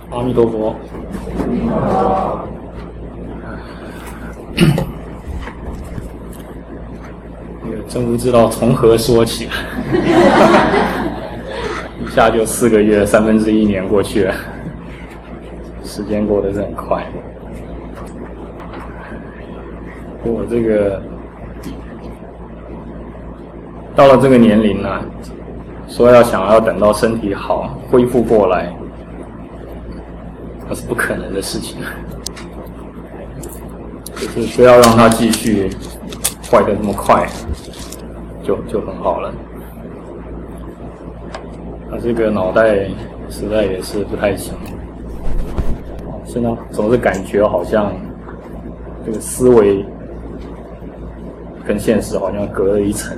阿弥陀佛。真不知道从何说起，一下就4个月1/3年过去了，时间过得是很快。我这个到了这个年龄呢，说想要等到身体好恢复过来，那是不可能的事情，就是不要让它继续坏得那么快，就很好了。这个脑袋实在也是不太行，现在总是感觉好像这个思维跟现实好像隔了一层，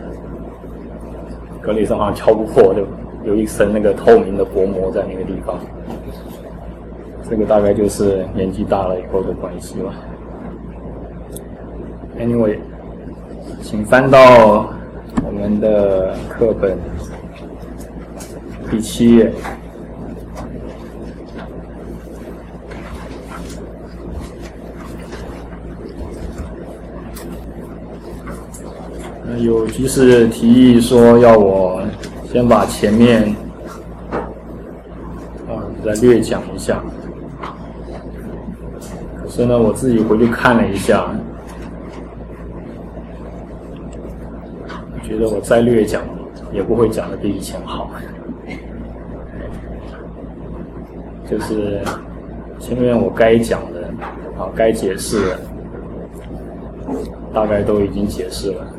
好像敲不破，就有一层那个透明的薄膜在那个地方。这个大概就是年纪大了以后的关系吧。Anyway， 请翻到我们的课本第7页。有居士提议说要我先把前面再略讲一下，可是呢我自己回去看了一下，觉得我再略讲也不会讲得比以前好，就是前面我该讲的该解释的大概都已经解释了。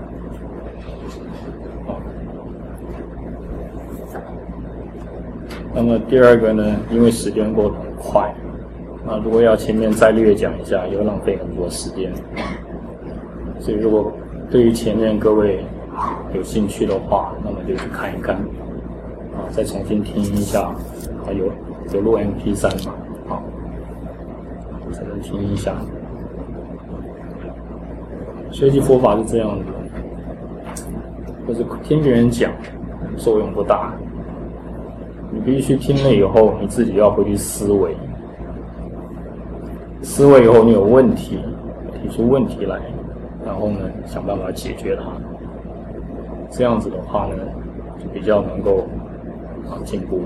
那么第二个呢，因为时间过得很快，那如果要前面再略讲一下，又浪费很多时间。所以如果对于前面各位有兴趣的话，那么就去看一看，再重新听一下，有录 MP3 嘛，才能听一下。学习佛法是这样的，就是听别人讲作用不大。你必须听了以后，你自己要回去思维。思维以后，你有问题，提出问题来，然后呢，想办法解决它。这样子的话呢，就比较能够进步。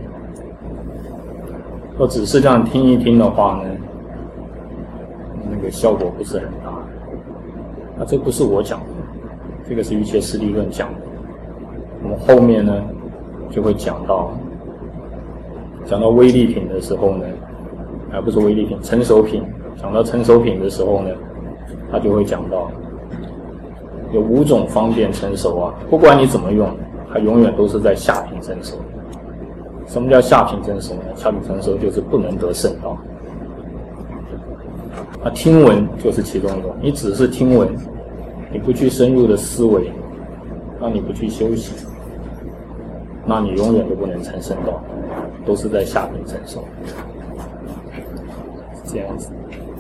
若只是这样听一听的话呢，那个效果不是很大。这不是我讲的，这个是瑜伽师地论讲的。我们后面呢，就会讲到威力品的时候呢，不是威力品，成熟品。讲到成熟品的时候呢，他就会讲到有5种方便成熟不管你怎么用，它永远都是在下品成熟。什么叫下品成熟呢？下品成熟就是不能得圣道。听闻就是其中一种，你只是听闻，你不去深入的思维，那你不去修行，那你永远都不能成圣道，都是在下品成熟，是这样子。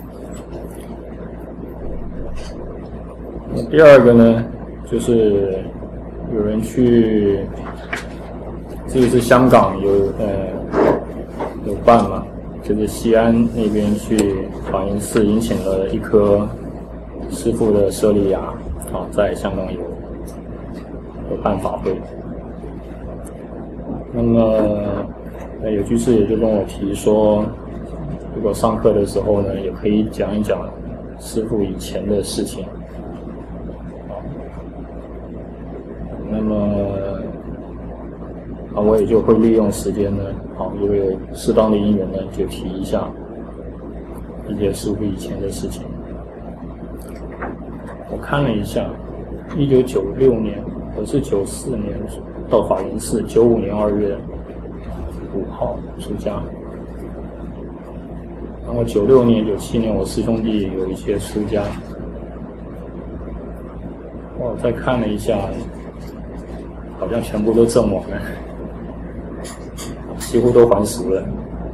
那第二个呢，就是有人去，这个是香港有办嘛，就是西安那边去法云寺迎请了一颗师父的舍利芽，在香港有办法会。那么有居士也就跟我提说，如果上课的时候呢，也可以讲一讲师父以前的事情。那么我也就会利用时间呢，如果有适当的因缘呢，就提一下一些师父以前的事情。我看了一下，1996年，我是94年到法云寺，95年2月5号出家。然后96年、97年，我师兄弟有一些出家。我再看了一下，好像全部都证完了，几乎都还俗了。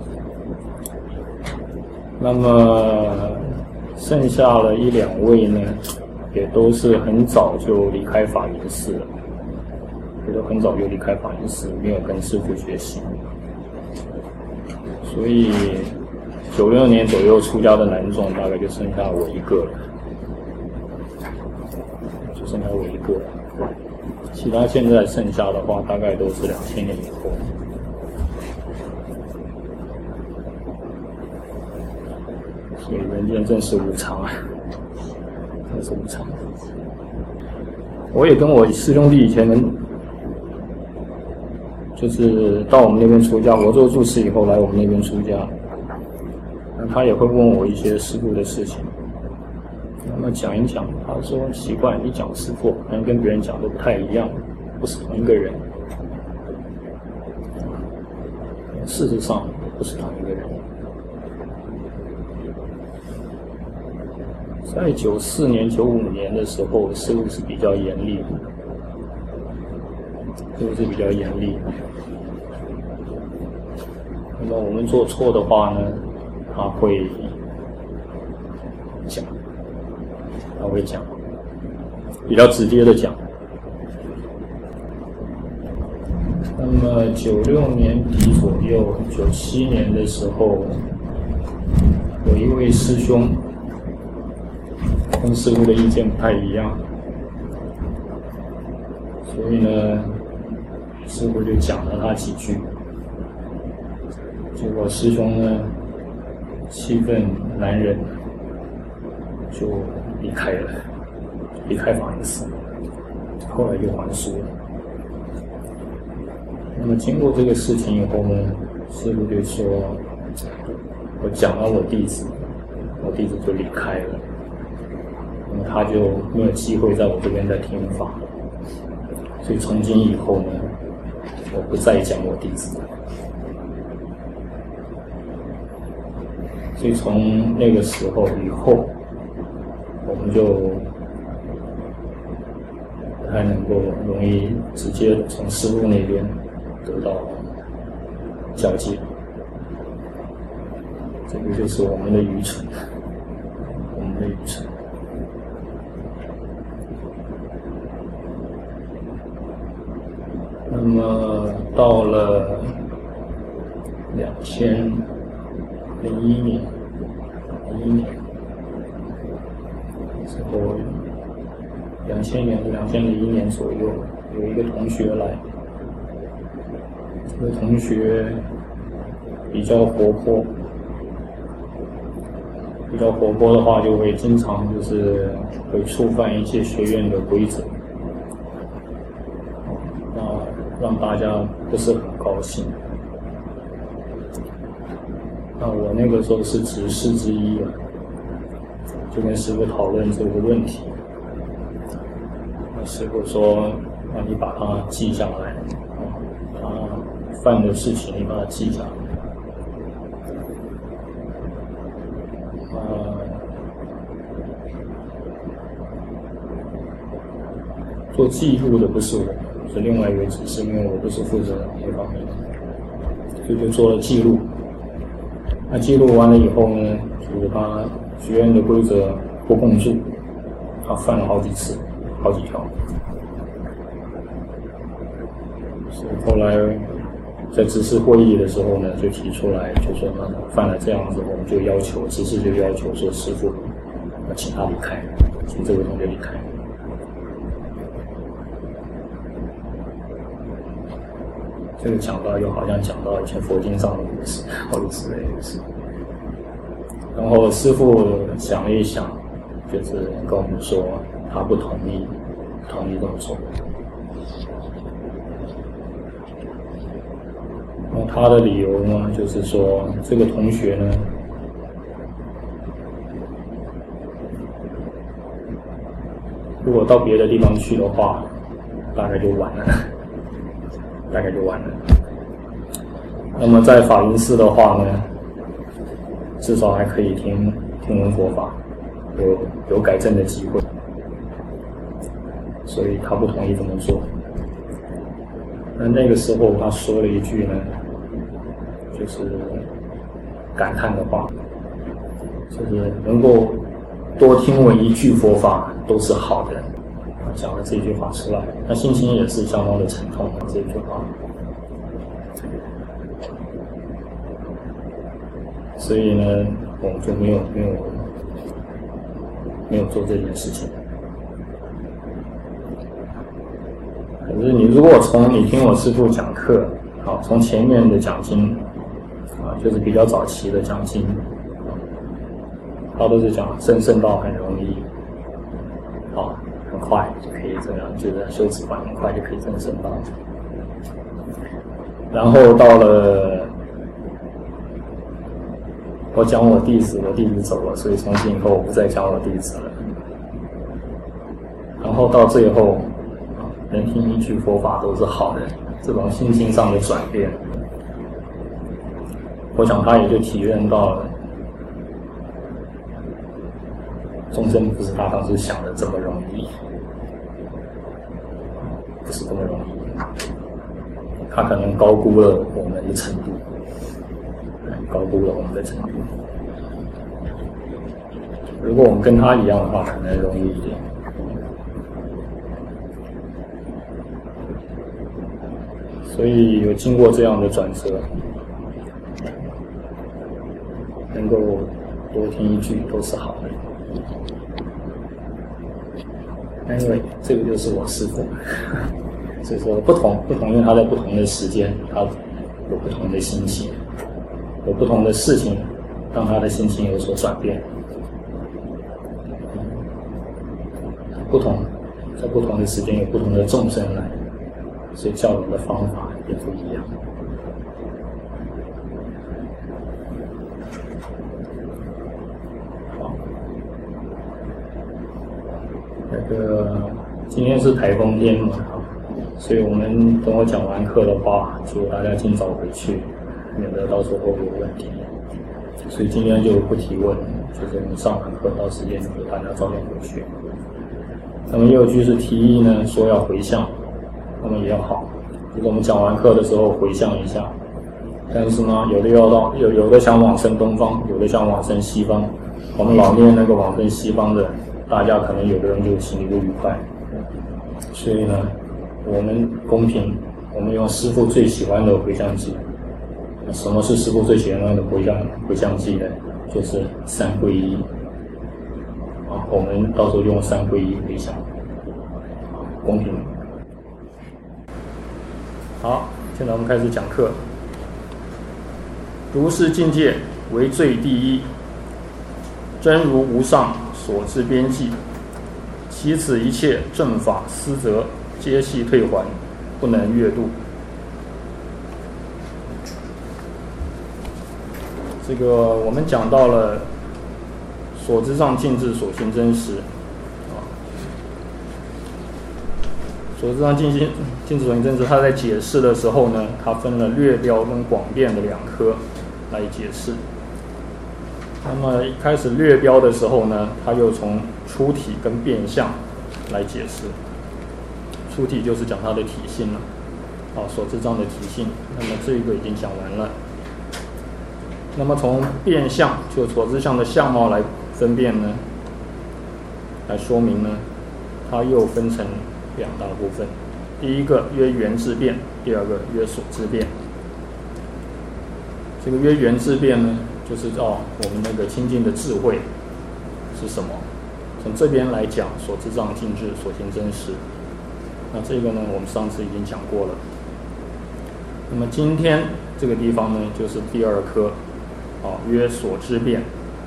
那么剩下了1、2位呢，也都是很早就离开法云寺了，也都很早就离开法云寺，没有跟师父学习。 所以96年左右出家的男众大概就剩下我一个了，就剩下我一个了。其他现在剩下的话，大概都是2000年以后。所以人间真是无常啊，真是无常。我也跟我师兄弟以前就是到我们那边出家，我做住持以后来我们那边出家，那他也会问我一些师父的事情，那么讲一讲，他说奇怪，你讲师父好像跟别人讲都不太一样，不是同一个人。事实上不是同一个人。在94年、95年的时候，师父是比较严厉的，那么我们做错的话呢，他会讲，比较直接的讲。那么96年底左右，97年的时候，有一位师兄跟师父的意见不太一样，所以呢，师父就讲了他几句，结果师兄呢气愤难忍，就离开法音寺，后来就还俗了。那么经过这个事情以后呢，师父就说，我讲了我弟子就离开了，那么他就没有机会在我这边再听法，所以从今以后呢，我不再讲我弟子。所以从那个时候以后，我们就不太能够容易直接从师父那边得到交接，这个就是我们的愚蠢，那么到了2001年之后，2001年左右，有一个同学来，这个同学比较活泼的话，就会经常就是会触犯一些学院的规则，让大家不是很高兴。那我那个时候是执事之一了，就跟师父讨论这个问题。那师父说，那你把它记下来，他犯的事情你把它记下来。做记录的不是我，是另外一位执事，因为我不是负责这方面的，所以就做了记录。那记录完了以后呢，就是他学院的规则不供住，他犯了好几次，好几条。所以后来在执事会议的时候呢，就提出来，就说呢，犯了这样子，我们就要求执事就要求说，师父要请他离开，请这位同学离开。这个讲到又好像讲到以前佛经上的故事，好类似的故事。然后师父想了一想，就是跟我们说他不同意这么做。然后他的理由呢，就是说这个同学呢，如果到别的地方去的话，大概就完了。那么在法音寺的话呢，至少还可以听闻佛法，有改正的机会，所以他不同意这么做。那个时候他说了一句呢，就是感叹的话，就是能够多听闻一句佛法都是好的。讲了这句话出来，他心情也是相当的沉痛的这句话。 所以呢，我们就没有做这件事情。可是你如果你听我师父讲课，好，从前面的讲经就是比较早期的讲经，他都是讲升道很容易，很快就可以这样，就是修止观很快就可以升道。然后到了我讲我弟子走了，所以从今以后我不再讲我弟子了。然后到最后，能听一句佛法都是好的，这种心境上的转变，我想他也就体验到了，众生不是他当时想的这么容易，不是这么容易，他可能高估了我们的程度，高估了我们的程度。如果我们跟他一样的话，可能容易一点。所以有经过这样的转折，能够多听一句都是好的。因为这个就是我师父，所以说不同，因为他在不同的时间，他有不同的心情，有不同的事情，让他的心情有所转变。在不同的时间有不同的众生来，所以教人的方法也不一样。好，今天是台风天嘛，所以我们等我讲完课的话，就大家尽早回去，免得到时候有问题。所以今天就不提问，就是我们上完课到时间就大家早点回去。那么也有居士提议呢，说要回向，那么也好，就是我们讲完课的时候回向一下。但是呢，有的想往生东方，有的想往生西方。我们老念那个往生西方的，大家可能有的人就心里不愉快。所以呢，我们公平，我们用师父最喜欢的回向偈。什么是师父最喜欢的回向偈呢？就是三皈依。我们到时候用三皈依回向，公平。好，现在我们开始讲课。如是境界为最第一，真如无上所知边际，其此一切正法思则，皆系退还，不能越度。这个我们讲到了所知上尽智，所行真实。所知上尽智，所行真实，他在解释的时候呢，他分了略标跟广辩的两科来解释。那么一开始略标的时候呢，他又从出体跟变相来解释。出体就是讲它的体性了，所知上的体性。那么这个已经讲完了。那么从变相，就所知相的相貌来分辨呢，来说明呢，它又分成两大部分。第一个曰缘智辩，第二个曰所知辩。这个曰缘智辩呢，就是我们那个清净的智慧是什么？从这边来讲，所知上尽智，所行真实。那这个呢，我们上次已经讲过了。那么今天这个地方呢，就是第二科，曰所知辩。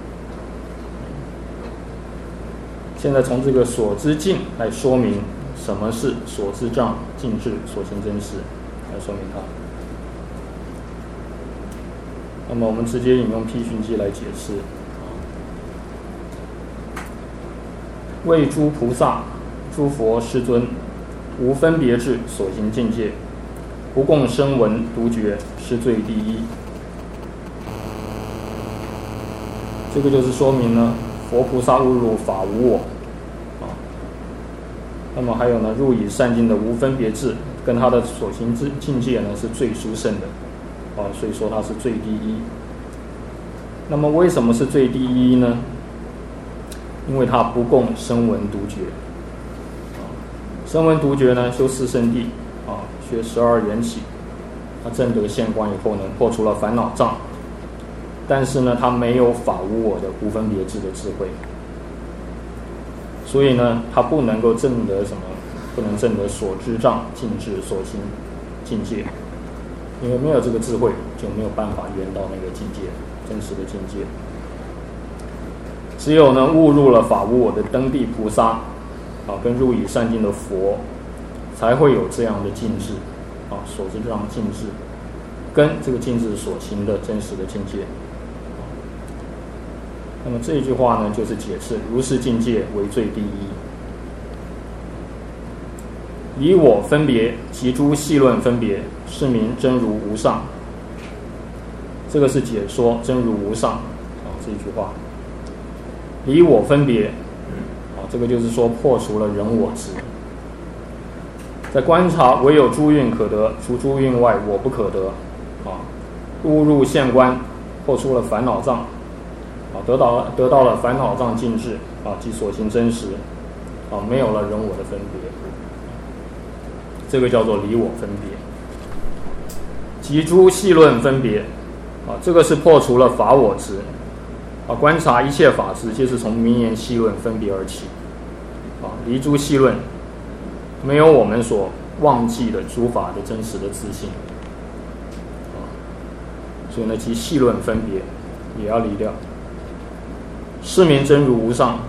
现在从这个所知境来说明什么是所知障尽智所行真实，来说明它。那么我们直接引用批寻记来解释。为诸菩萨、诸佛世尊，无分别智所行境界，不共声闻独觉，是最第一。这个就是说明呢，佛菩萨悟入法无我，那么还有呢，入以善境的无分别智，跟他的所行之境界呢是最殊胜的，所以说它是最第一。那么为什么是最第一呢？因为它不共声闻独觉。声闻独觉呢，修四圣谛，学12缘起，他证得现观以后呢，破除了烦恼障， 但是呢，他没有法无我的无分别智的智慧，所以呢，他不能够证得什么？不能证得所知障尽智所行境界，因为没有这个智慧，就没有办法圆到那个境界，真实的境界。只有呢，悟入了法无我的登地菩萨跟入以善境的佛，才会有这样的境智所知障尽智，跟这个尽智所行的真实的境界。那么这一句话呢，就是解释如是境界为最第一。以我分别及诸细论分别，是名真如无上。这个是解说真如无上这一句话。以我分别这个就是说破除了人我执，在观察唯有诸蕴可得，除诸蕴外我不可得悟入现观，破除了烦恼障得到了烦恼障尽智即所行真实没有了人我的分别，这个叫做离我分别。及诸细论分别这个是破除了法我执观察一切法执皆是从名言细论分别而起离诸细论，没有我们所忘记的诸法的真实的自性所以呢，其细论分别也要离掉。是名真如无上。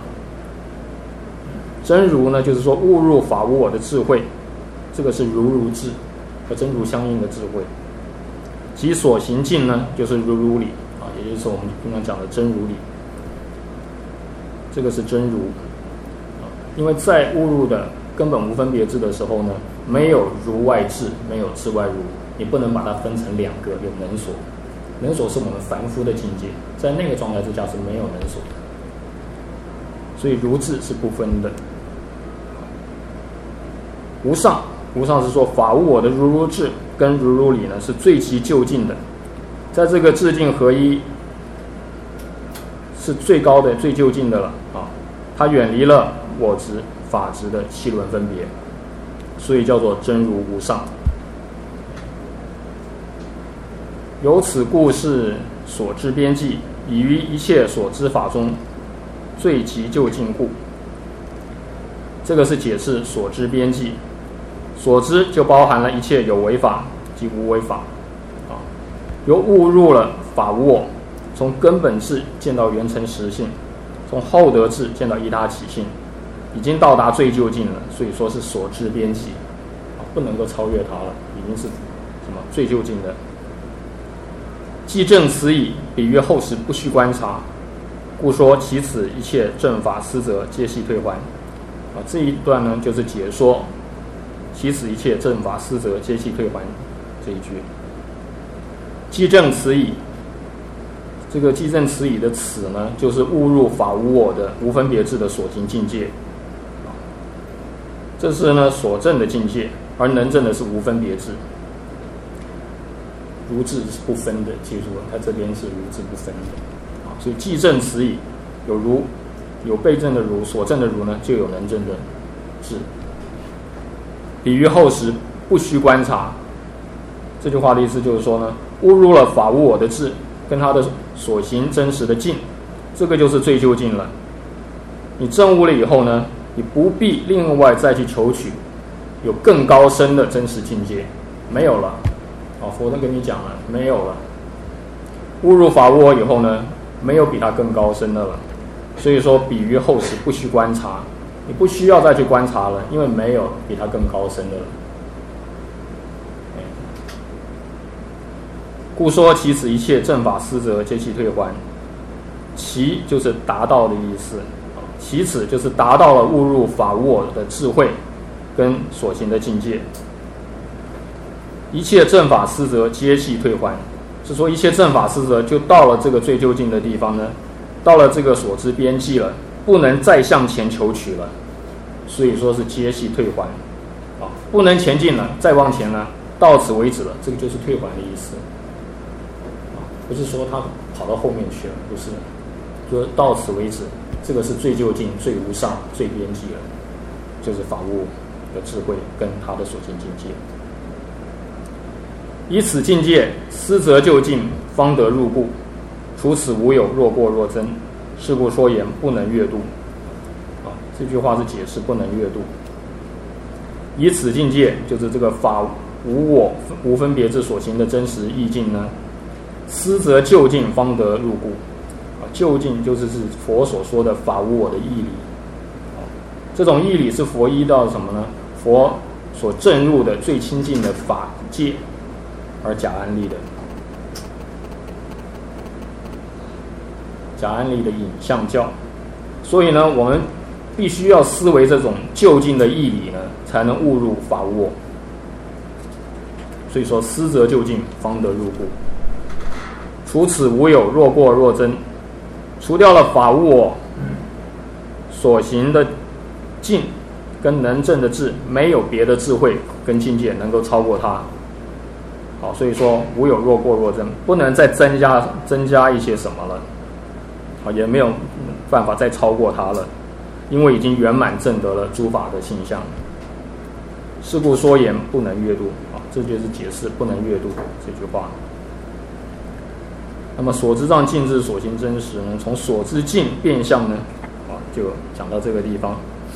真如呢，就是说悟入法无我的智慧，这个是如智，和真如相应的智慧。其所行境呢，就是如理也就是我们经常讲的真如理，这个是真如因为在悟入的根本无分别智的时候呢，没有如外智，没有智外如，你不能把它分成两个，有能所。能所是我们凡夫的境界，在那个状态之下是没有能所的，所以如智是不分的。无上，无上是说法无我的如智跟如理呢是最其究竟的，在这个智境合一是最高的最究竟的了它远离了我执法执的细论分别，所以叫做真如无上。由此故是所知边际，已于一切所知法中最极究竟故。这个是解释所知边际，所知就包含了一切有为法及无为法由悟入了法无我，从根本智见到圆成实性，从后得智见到依他起性，已经到达最究竟了，所以说是所知边际不能够超越它了，已经是什么最究竟的。既证此矣，比喻后时不须观察，故说其此一切正法思则皆悉退还这一段呢，就是解说其此一切正法思则皆悉退还这一句。既证此矣，这个既证此矣的此呢，就是悟入法无我的无分别智的所行境界这是呢所证的境界，而能证的是无分别智。如智是不分的，记住了，它这边是如智不分的所以既证此矣，有如，有被证的如，所证的如呢，就有能证的智。比喻后时不须观察，这句话的意思就是说呢，悟入了法无我的智跟他的所行真实的境，这个就是最究竟了。你证悟了以后呢，你不必另外再去求取有更高深的真实境界，没有了佛都跟你讲了，没有了。悟入法无我以后呢，没有比它更高深的了。所以说比喻后时不须观察，你不需要再去观察了，因为没有比它更高深的了。故说其此一切正法思则皆悉退还，其就是达到的意思，其此就是达到了悟入法无我的智慧跟所行的境界。一切正法思则皆悉退还，是说一切正法思则就到了这个最究竟的地方呢，到了这个所知边际了，不能再向前求取了，所以说是皆悉退还不能前进了，再往前了，到此为止了，这个就是退还的意思不是说他跑到后面去了，不是，说到此为止，这个是最究竟最无上最边际了，就是法无的智慧跟他的所行境界。以此境界思则究竟，方得入故。 除此无有，若过若真。是故说言不能阅度。这句话是解释不能阅度。以此境界，就是这个法无我无分别之所行的真实意境呢，思则究竟方得入故。究竟就是佛所说的法无我的义理。这种义理是佛依到什么呢？佛所证入的最亲近的法界而假安立的。假安立的影像教。所以呢，我们必须要思维这种究竟的义理呢，才能悟入法无我。所以说，思则究竟方得入故。除此无有，若过若真。除掉了法无我所行的境跟能证的智，没有别的智慧跟境界能够超过它。好，所以说无有若过若真，不能再增加一些什么了。好，也没有办法再超过它了，因为已经圆满证得了诸法的性相。是故说言不能阅度。这就是解释不能阅度这句话。那么所知障尽智所行真实呢，从所知境变相呢，就讲到这个地方。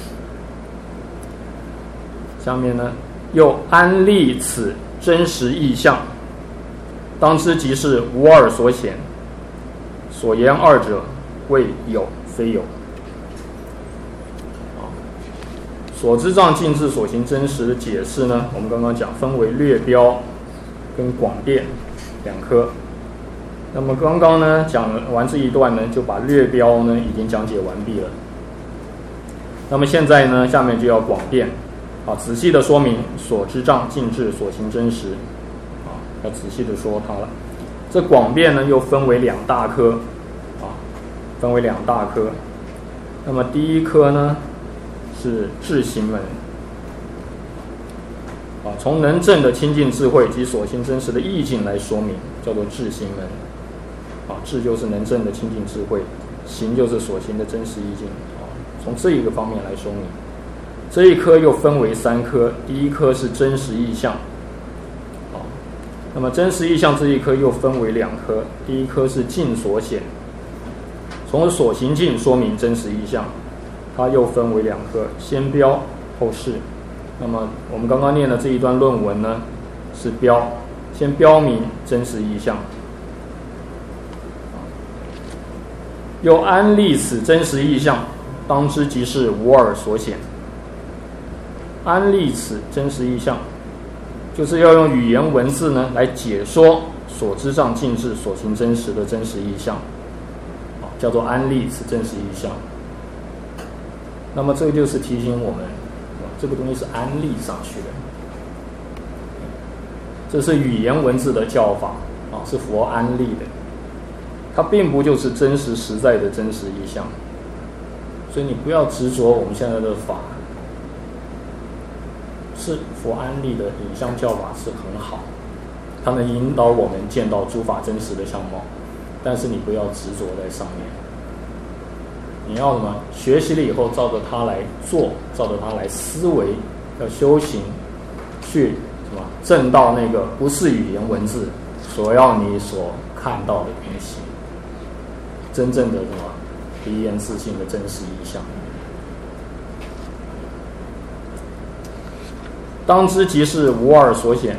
下面呢，又安立此真实意象，当知即是无二所显，所言二者谓有非有。所知障尽智所行真实的解释呢，我们刚刚讲分为略标跟广辩两科。那么刚刚呢讲完这一段呢，就把略标呢已经讲解完毕了。那么现在呢，下面就要广辩，仔细的说明所知障尽智所行真实，要仔细的说它了。这广辩呢又分为两大科，那么第一科呢是智行门，从能证的清净智慧及所行真实的意境来说明，叫做智行门。智就是能证的清净智慧，行就是所行的真实意境。从这一个方面来说明，这一科又分为三科。第一科是真实意象，那么真实意象这一科又分为两科。第一科是境所显，从所行境说明真实意象，它又分为两科，先标后示。那么我们刚刚念的这一段论文呢，是先标明真实意象。又安立此真实意象，当知即是无二所显。安立此真实意象，就是要用语言文字呢来解说所知障尽智所行真实的真实意象，叫做安立此真实意象。那么这个就是提醒我们，这个东西是安立上去的，这是语言文字的教法，是佛安立的。它并不就是真实实在的真实意象，所以你不要执着我们现在的法是佛安立的影像教法是很好，它能引导我们见到诸法真实的相貌，但是你不要执着在上面。你要什么？学习了以后照着它来做，照着它来思维，要修行，去什么证到那个不是语言文字所要你所看到的东西。真正的什么离言自性的真实意象，当知即是无二所显。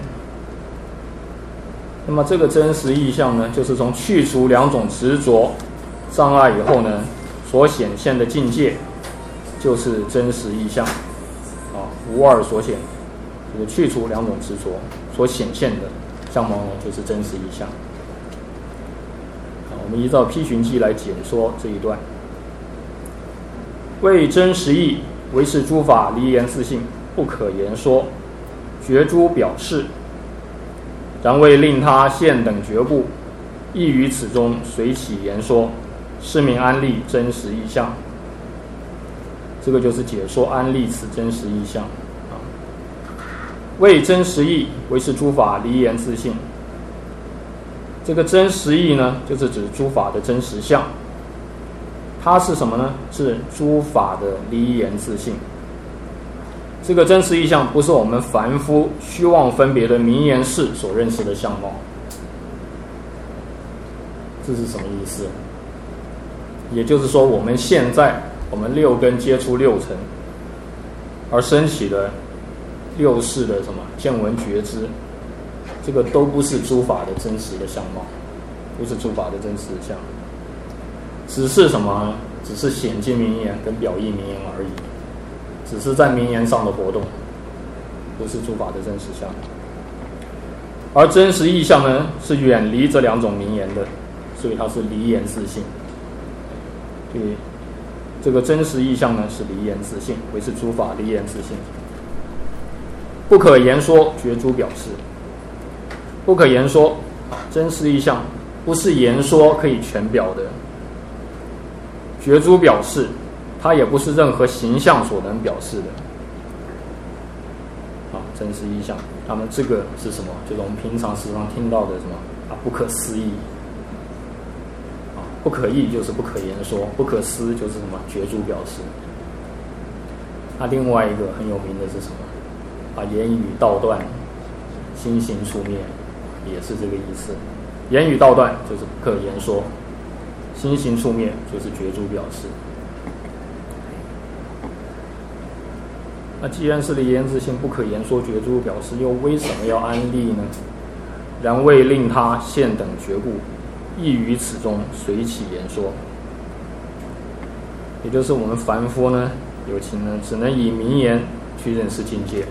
那么这个真实意象呢，就是从去除两种执着障碍以后呢，所显现的境界，就是真实意象。无二所显，就是去除两种执着所显现的相貌呢，就是真实意象。我们依照批寻记来解说这一段。为真实义，唯是诸法离言自性，不可言说，觉诸表示。然为令他现等觉故，亦于此中随起言说，是名安立真实意象。这个就是解说安立此真实意象。为真实义，唯是诸法离言自性。这个真实义呢，就是指诸法的真实相。它是什么呢？是诸法的离言自性。这个真实意象不是我们凡夫虚妄分别的名言事所认识的相貌， 这是什么意思？也就是说，我们现在我们六根接触六尘，而升起的六识的什么见闻觉知，这个都不是诸法的真实的相貌，不是诸法的真实的相，只是什么？只是显见名言跟表意名言而已，只是在名言上的活动，不是诸法的真实相。而真实意象呢，是远离这两种名言的，所以它是离言自性。对，这个真实意象呢是离言自性，为是诸法离言自性，不可言说觉诸表示。不可言说，真实意象不是言说可以全表的。觉诸表示，它也不是任何形象所能表示的。真实意象，那么这个是什么？就是我们平常时常听到的什么不可思议。不可议就是不可言说，不可思就是什么觉诸表示。那另外一个很有名的是什么？言语道断，心行处灭，也是这个意思。言语道断就是不可言说，心行处灭就是觉诸表示。那既然是离言自性，不可言说觉诸表示，又为什么要安立呢？然为令他现等觉故，亦于此中随起言说。也就是我们凡夫呢，有情呢，只能以名言去认识境界，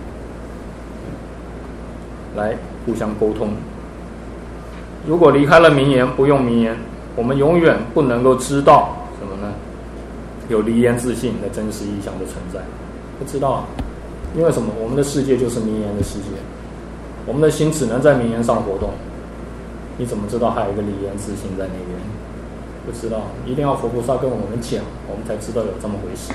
来互相沟通。如果离开了名言，不用名言，我们永远不能够知道什么呢？有离言自性的真实意象的存在，不知道。因为什么？我们的世界就是名言的世界，我们的心只能在名言上活动。你怎么知道还有一个离言自性在那边？不知道，一定要佛菩萨跟我们讲，我们才知道有这么回事。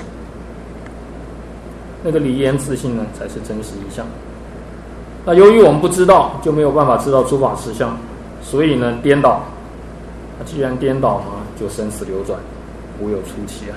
那个离言自性呢，才是真实意象。那由于我们不知道，就没有办法知道诸法实相，所以呢，颠倒。那既然颠倒嘛，就生死流转，无有出期啊。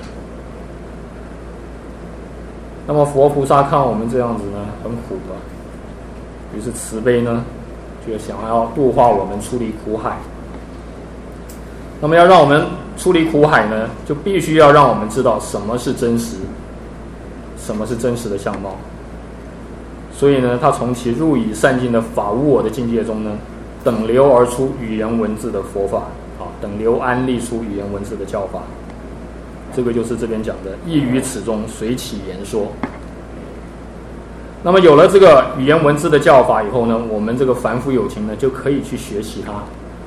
那么佛菩萨看我们这样子呢，很苦啊，于是慈悲呢，就想要度化我们出离苦海。那么要让我们出离苦海呢，就必须要让我们知道什么是真实，什么是真实的相貌。所以呢，他从其入以善尽的法无我的境界中呢，等流而出语言文字的佛法，等流安立出语言文字的教法。这个就是这边讲的亦于此中随起言说。那么有了这个语言文字的教法以后呢，我们这个凡夫有情呢，就可以去学习它，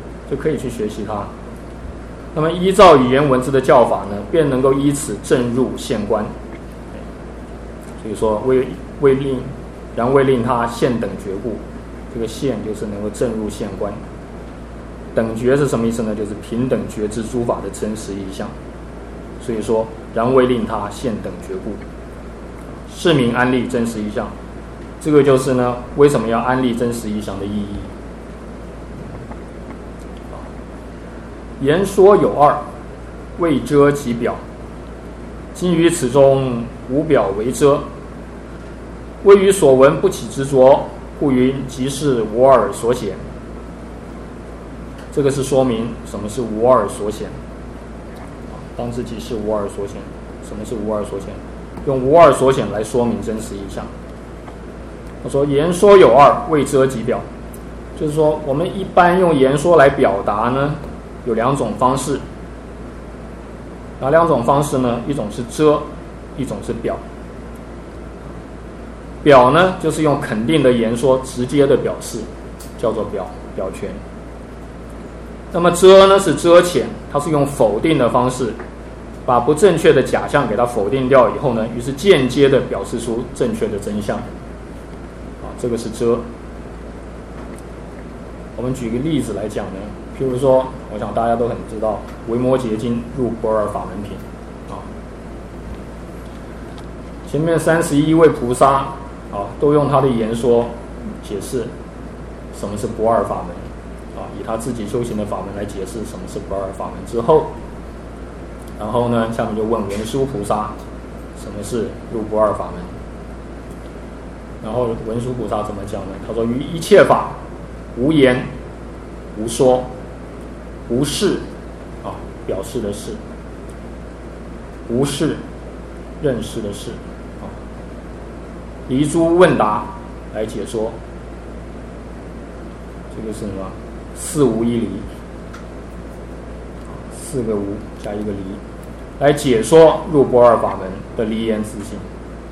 那么依照语言文字的教法呢，便能够依此正入现观。所以说然为令他现等觉故，这个现就是能够正入现观。等觉是什么意思呢？就是平等觉知诸法的真实意象。所以说然为令他现等觉故，是名安立真实意象。这个就是呢，为什么要安立真实意象的意义。言说有二，为遮即表。今于此中无表为遮，为于所闻不起执着，故云即是无二所显。这个是说明什么是无二所显。当知即是无二所显。什么是无二所显？用无二所显来说明真实意象。他说言说有二，为遮即表，就是说我们一般用言说来表达呢，有两种方式。哪两种方式呢？一种是遮，一种是表。表呢，就是用肯定的言说直接的表示，叫做表权。那么遮呢，是遮遣，它是用否定的方式，把不正确的假象给它否定掉以后呢，于是间接的表示出正确的真相。这个是遮。我们举个例子来讲呢，譬如说，我想大家都很知道，维摩诘经入不二法门品前面31位菩萨都用他的言说解释什么是不二法门以他自己修行的法门来解释什么是不二法门之后，然后呢，下面就问文殊菩萨什么是入不二法门。然后文殊菩萨怎么讲呢？他说：于一切法无言无说， 无事啊，表示的事，无事认识的事啊，离诸问答来解说，这个是什么？四无一离，四个无加一个离，来解说入不二法门的离言自性。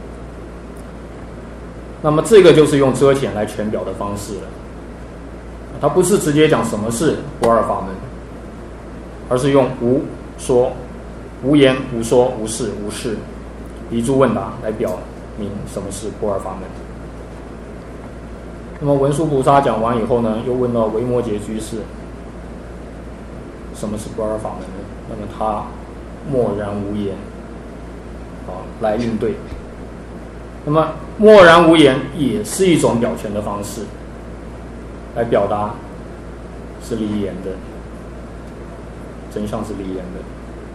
那么这个就是用遮遣来全表的方式了，它不是直接讲什么是不二法门，而是用无说、无言、无说、无事、无事、离诸问答来表明什么是不二法门。那么文殊菩萨讲完以后呢，又问到维摩诘居士，什么是不二法门呢？那么他默然无言，来应对。那么默然无言也是一种表全的方式，来表达是离言的，真相是离言的。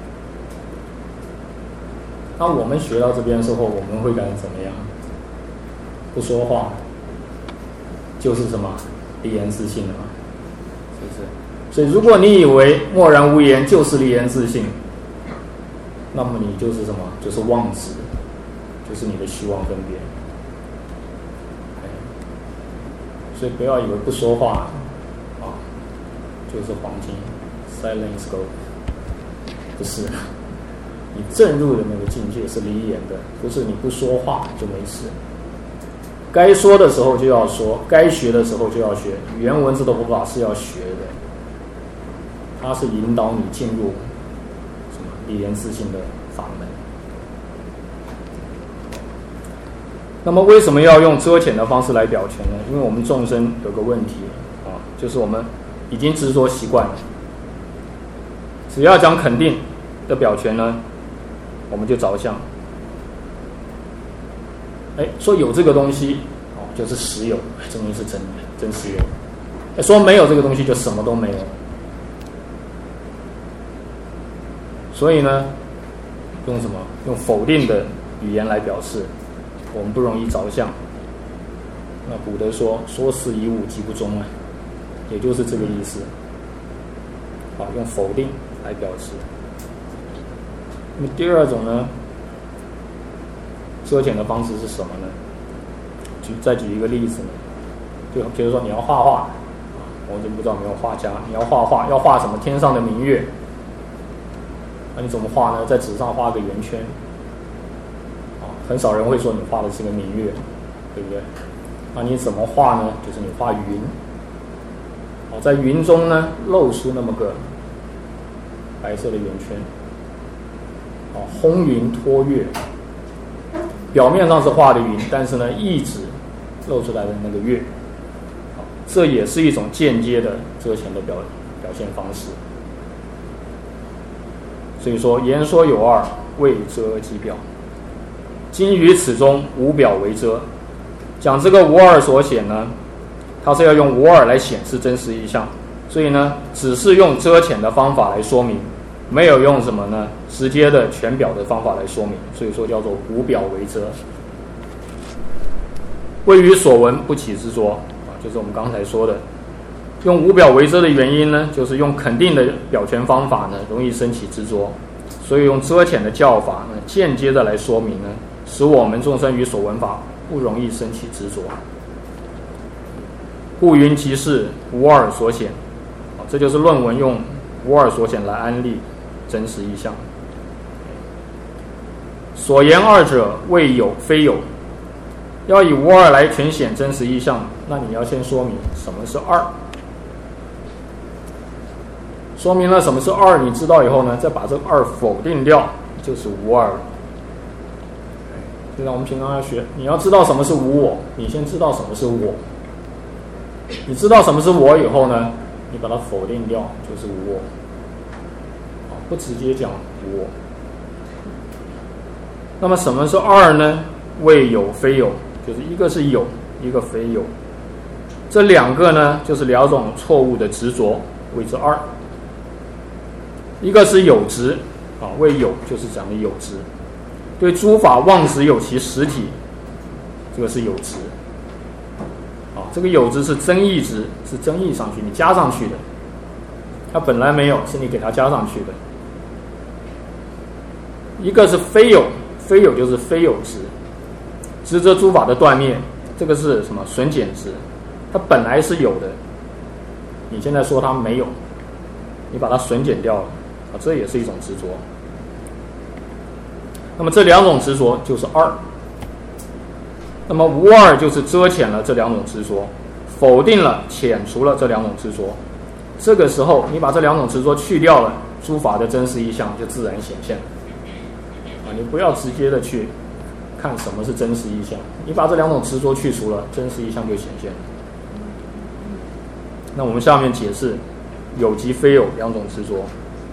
那我们学到这边之后，我们会感觉怎么样？不说话就是什么离言自性了嘛，是不是？所以如果你以为默然无言就是离言自性，那么你就是什么？就是妄执，就是你的虚妄分别。所以不要以为不说话就是黄金 silence go， 不是，你正入的那个境界是离言的，不是你不说话就没事。该说的时候就要说，该学的时候就要学。语言文字的佛法是要学的，它是引导你进入什么离言自性的法门。那么为什么要用遮遣的方式来表全呢？因为我们众生有个问题就是我们已经执着习惯了，只要讲肯定的表全呢，我们就着相。说有这个东西就是实有，这东西是真的，真实有。说没有这个东西就什么都没有。所以呢，用什么？用否定的语言来表示，我们不容易着相。那古德说是以物即不中啊，也就是这个意思。用否定来表示。那么第二种呢，遮遣的方式是什么呢？再举一个例子呢，就比如说你要画画，我就不知道有没有画家，你要画画，要画什么？天上的明月，那你怎么画呢？在纸上画个圆圈，很少人会说你画的是个明月，对不对？那你怎么画呢？就是你画云，在云中呢露出那么个白色的圆圈，轰云托月。表面上是画的云，但是呢，意指露出来的那个月，这也是一种间接的遮遣的表现方式。所以说，言说有二，为遮即表。今于此中无表为遮，讲这个无二所显呢，它是要用无二来显示真实意象，所以呢，只是用遮遣的方法来说明。没有用什么呢？直接的全表的方法来说明，所以说叫做无表为遮。谓于所闻不起执着就是我们刚才说的，用无表为遮的原因呢，就是用肯定的表全方法呢，容易生起执着，所以用遮遣的教法呢，间接的来说明呢，使我们众生于所闻法不容易生起执着。故云其是无二所显，这就是论文用无二所显来安立真实意象。所言二者谓有非有，要以无二来全显真实意象，那你要先说明什么是二。说明了什么是二，你知道以后呢，再把这个二否定掉，就是无二了。就像我们平常要学，你要知道什么是无我，你先知道什么是我。你知道什么是我以后呢，你把它否定掉，就是无我。不直接讲无我。那么什么是二呢？谓有非有，就是一个是有，一个非有。这两个呢，就是两种错误的执着，谓之二。一个是有执谓有，就是讲的有执，对诸法妄执有其实体，这个是有执。这个有执是增益执，是增益上去，你加上去的。 它本来没有，是你给它加上去的。一个是非有，非有就是非有执，执则诸法的断灭，这个是什么？损减执，它本来是有的，你现在说它没有，你把它损减掉了啊，这也是一种执着。那么这两种执着就是二。那么无二就是遮遣了这两种执着，否定了、遣除了这两种执着。这个时候，你把这两种执着去掉了，诸法的真实意象就自然显现了。啊，你不要直接的去看什么是真实意象，你把这两种执着去除了，真实意象就显现了。那我们下面解释有及非有两种执着。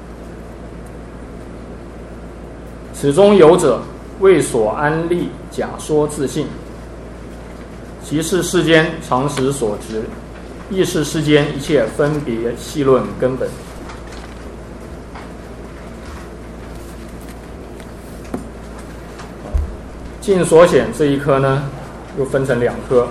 此中有者，为所安立假说自性，即是世间常识所知，亦是世间一切分别细论根本。尽所显这一科呢，又分成两科。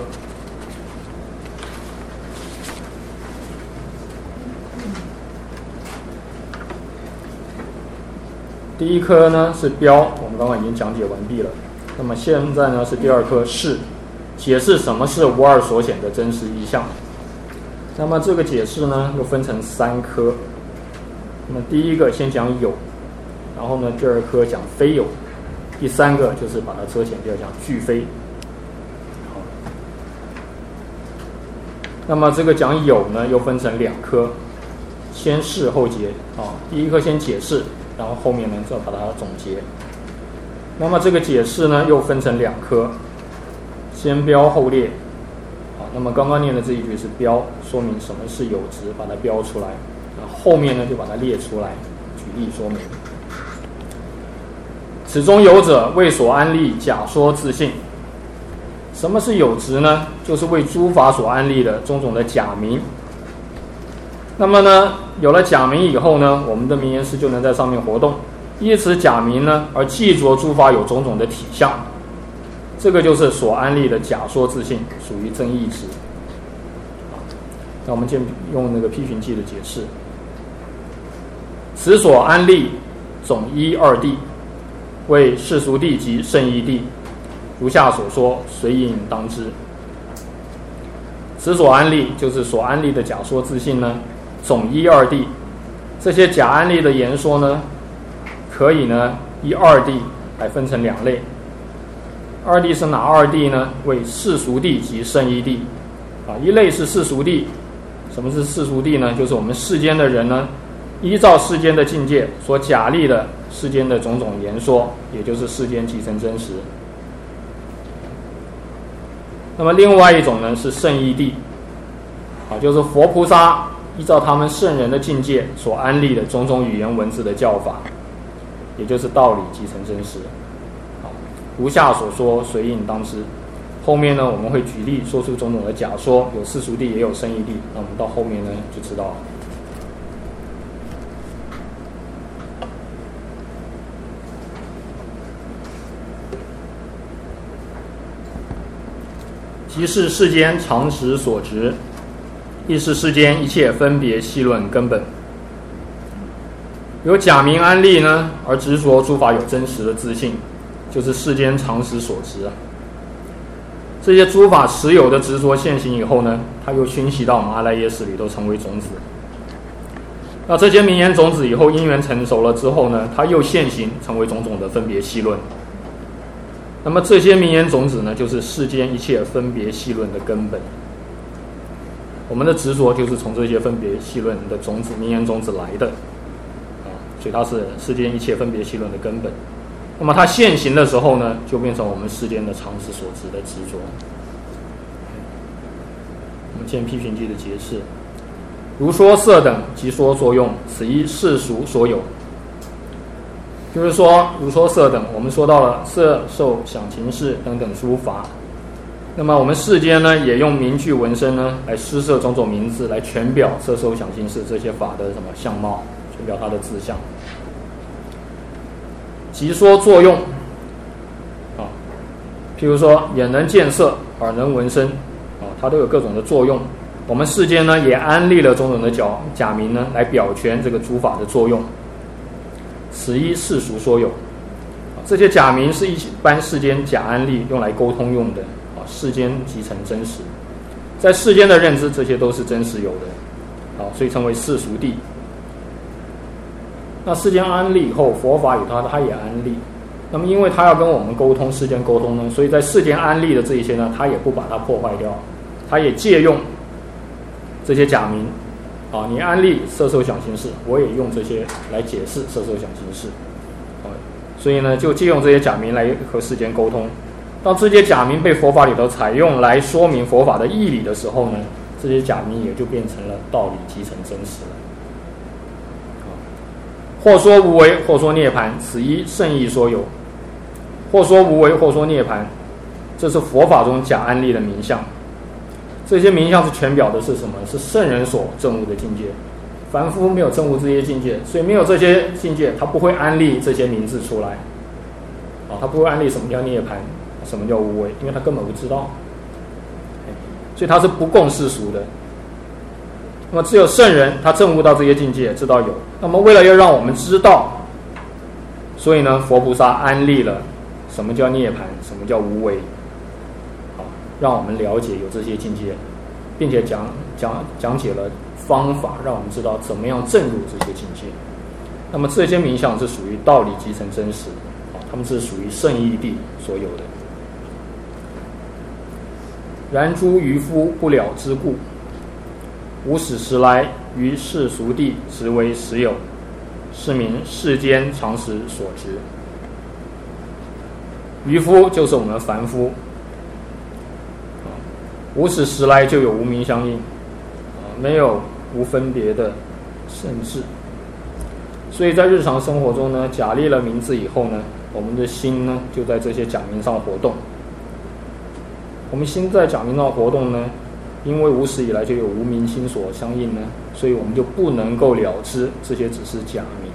第一科呢是标，我们刚刚已经讲解完毕了。那么现在呢是第二科是，解释什么是无二所显的真实意象。那么这个解释呢又分成三科。那么第一个先讲有，然后呢第二科讲非有，第三个就是把它遮遣掉，讲俱非。那么这个讲有呢又分成两科，先释后结啊。第一科先解释，然后后面呢再把它总结。那么这个解释呢又分成两科，先标后列。好，那么刚刚念的这一句是标，说明什么是有执，把它标出来。然后后面呢就把它列出来，举例说明。此中有者，为所安立假说自性。什么是有执呢？就是为诸法所安立的种种的假名。那么呢，有了假名以后呢，我们的名言师就能在上面活动，依此假名呢而记着诸法有种种的体相，这个就是所安立的假说自性，属于真义执。那我们先用那个批评记的解释：此所安立总依二谛，为世俗谛及圣义谛，如下所说，随应当知。此所安立就是所安立的假说自性呢，总依二谛。这些假安立的言说呢，可以呢依二谛来分成两类。二谛是哪二谛呢？为世俗谛及圣义谛。一类是世俗谛。什么是世俗谛呢？就是我们世间的人呢，依照世间的境界所假立的世间的种种言说，也就是世间即成真实。那么另外一种呢是圣义谛，就是佛菩萨依照他们圣人的境界所安立的种种语言文字的教法，也就是道理即成真实。如下所说，随应当知。后面呢我们会举例说出种种的假说，有世俗谛也有圣义谛，那我们到后面呢就知道了。即是世间常识所执，亦是世间一切分别细论根本。有假名安立呢，而执着诸法有真实的自性，就是世间常识所执啊。这些诸法实有的执着现行以后呢，它又熏习到我们阿赖耶识里头成为种子。那这些名言种子以后因缘成熟了之后呢，它又现行成为种种的分别细论。那么这些名言种子呢，就是世间一切分别细论的根本。我们的执着就是从这些分别细论的种子、名言种子来的，所以它是世间一切分别细论的根本。那么它现行的时候呢，就变成我们世间的常识所执的执着。我们见批评记的解释：如说色等即说作用，此一世俗所有。就是说，如说色等，我们说到了色、受、想、行、识等等诸法。那么我们世间呢，也用名句文身呢来施设种种名字，来全表色、受、想、行、识这些法的什么相貌，全表它的志向。即说作用譬如说眼能见色，耳能闻声它都有各种的作用。 我们世间呢也安立了种种的假名呢，来表全这个诸法的作用，此一世俗所有。这些假名是一般世间假安立用来沟通用的世间即成真实，在世间的认知，这些都是真实有的，所以称为世俗谛。那世间安立以后，佛法与它也安立。那么因为它要跟我们沟通，世间沟通呢，所以在世间安立的这一些呢，它也不把它破坏掉，它也借用这些假名你安立色受想行识，我也用这些来解释色受想行识，所以呢，就借用这些假名来和世间沟通。当这些假名被佛法里头采用来说明佛法的义理的时候呢，这些假名也就变成了道理，即成真实了。或说无为，或说涅槃，此一圣义所有。或说无为，或说涅槃，这是佛法中假安立的名相。这些名相是全表的是什么？是圣人所证悟的境界。凡夫没有证悟这些境界，所以没有这些境界，他不会安立这些名字出来。他不会安立什么叫涅槃，什么叫无为，因为他根本不知道。所以他是不共世俗的。那么只有圣人他证悟到这些境界，知道有。那么为了要让我们知道，所以呢，佛菩萨安立了什么叫涅槃，什么叫无为，让我们了解有这些境界，并且讲解了方法，让我们知道怎么样证入这些境界。那么这些名相是属于道理即成真实，他们是属于圣义谛所有的。然诸愚夫不了之故，无始时来于世俗谛实为实有，是名世间常识所知。愚夫就是我们凡夫，无始时来就有无明相应，没有无分别的圣智，所以在日常生活中呢，假立了名字以后呢，我们的心呢就在这些假名上活动。我们心在假名上活动呢，因为无始以来就有无明心所相应呢，所以我们就不能够了知这些只是假名，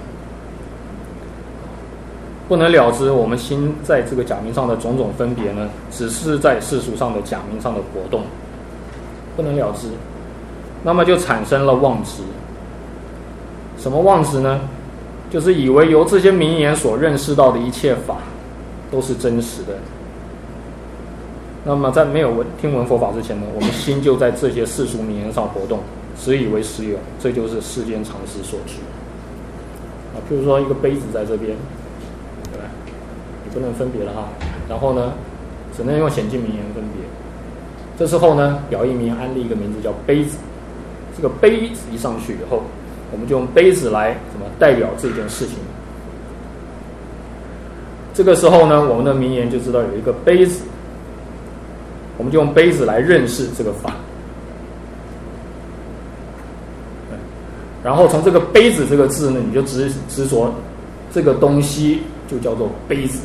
不能了知我们心在这个假名上的种种分别呢，只是在世俗上的假名上的活动，不能了知，那么就产生了妄执。什么妄执呢？就是以为由这些名言所认识到的一切法都是真实的。那么在没有听闻佛法之前呢，我们心就在这些世俗名言上活动，实以为实有，这就是世间常识所知。譬如说一个杯子在这边，对吧？你不能分别了哈。然后呢，只能用显尽名言分别。这时候呢，表意名安立一个名字叫杯子。这个杯子一上去以后，我们就用杯子来代表这件事情。这个时候呢，我们的名言就知道有一个杯子，我们就用杯子来认识这个法。然后从这个杯子这个字呢，你就执着这个东西就叫做杯子，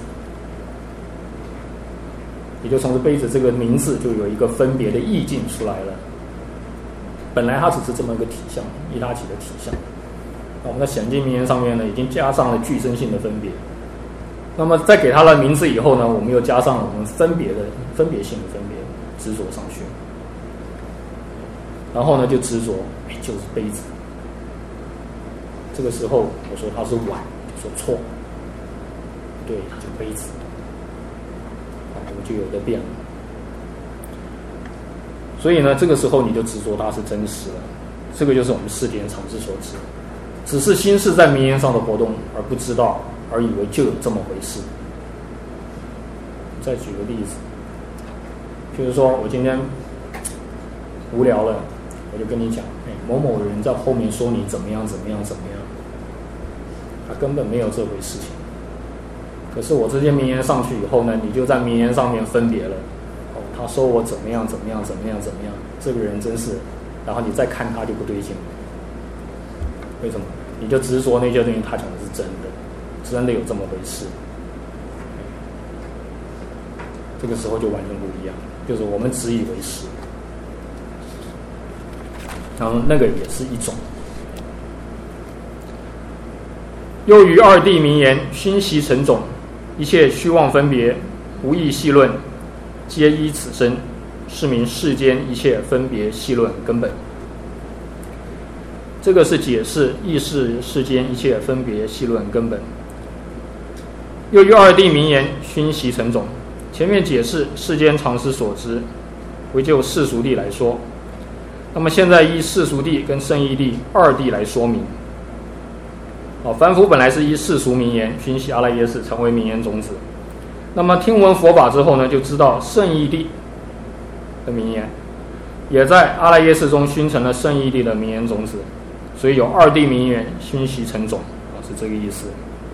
也就从这杯子这个名字就有一个分别的意境出来了。本来它只是这么一个体相，依他起的体相。我们在显尽名言上面呢，已经加上了具身性的分别。那么在给它的名字以后呢，我们又加上了我们分别性的分别执着上去。然后呢，就执着，就是杯子。这个时候我说它是碗，就说错，对，它就杯子，我们就有的变了。所以呢，这个时候你就执着它是真实了，这个就是我们世间常识所知，只是心是在名言上的活动，而不知道，而以为就有这么回事。再举个例子，譬如说我今天无聊了，我就跟你讲，某某人在后面说你怎么样怎么样怎么样，他根本没有这回事情。可是我这些名言上去以后呢，你就在名言上面分别了。他说我怎么样怎么样怎么样怎么样，这个人真是，然后你再看他就不对劲了。为什么？你就执着那些东西，他讲的是真的，真的有这么回事。这个时候就完全不一样，就是我们只以为是，然后那个也是一种。又于二谛名言，熏习成种，一切虚妄分别，无意细论，皆依此身， 是名世间一切分别细论根本。这个是解释意识世间一切分别细论根本。又于二谛名言熏习成种，前面解释世间常识所知，为就世俗谛来说。那么现在依世俗谛跟圣义谛二谛来说明。凡夫本来是依世俗名言熏习阿赖耶识成为名言种子，那么听闻佛法之后呢，就知道圣义谛的名言，也在阿赖耶识中熏成了圣义谛的名言种子，所以有二谛名言熏习成种，是这个意思。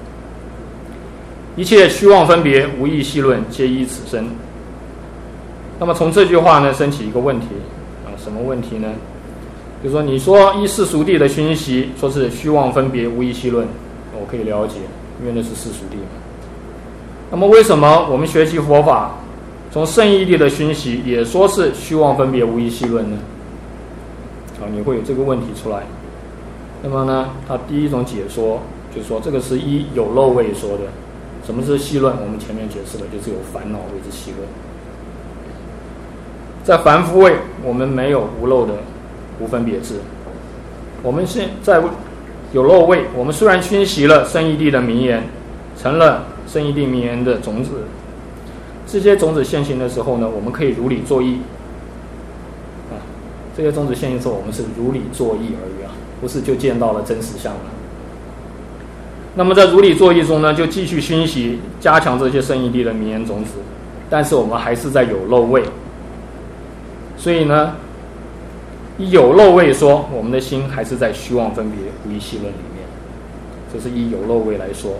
一切虚妄分别无义细论皆依此生。那么从这句话呢，升起一个问题什么问题呢？就是说，你说依世俗谛的熏习，说是虚妄分别无义细论，我可以了解，因为那是世俗谛嘛。那么为什么我们学习佛法，从圣义谛的熏习也说是虚妄分别无义细论呢？你会有这个问题出来。那么呢，他第一种解说就是说，这个是依有漏位说的。什么是细论？我们前面解释了，就是有烦恼谓之细论。在凡夫位，我们没有无漏的无分别智。我们现在有漏位，我们虽然熏习了圣义谛的名言，成了圣义谛名言的种子，这些种子现行的时候呢，我们可以如理作意。这些种子现行的时候，我们是如理作意而已不是就见到了真实相了。那么在如理作意中呢，就继续熏习，加强这些圣义谛的名言种子，但是我们还是在有漏位。所以呢，以有漏位说，我们的心还是在虚妄分别无义细论里面，这是以有漏位来说。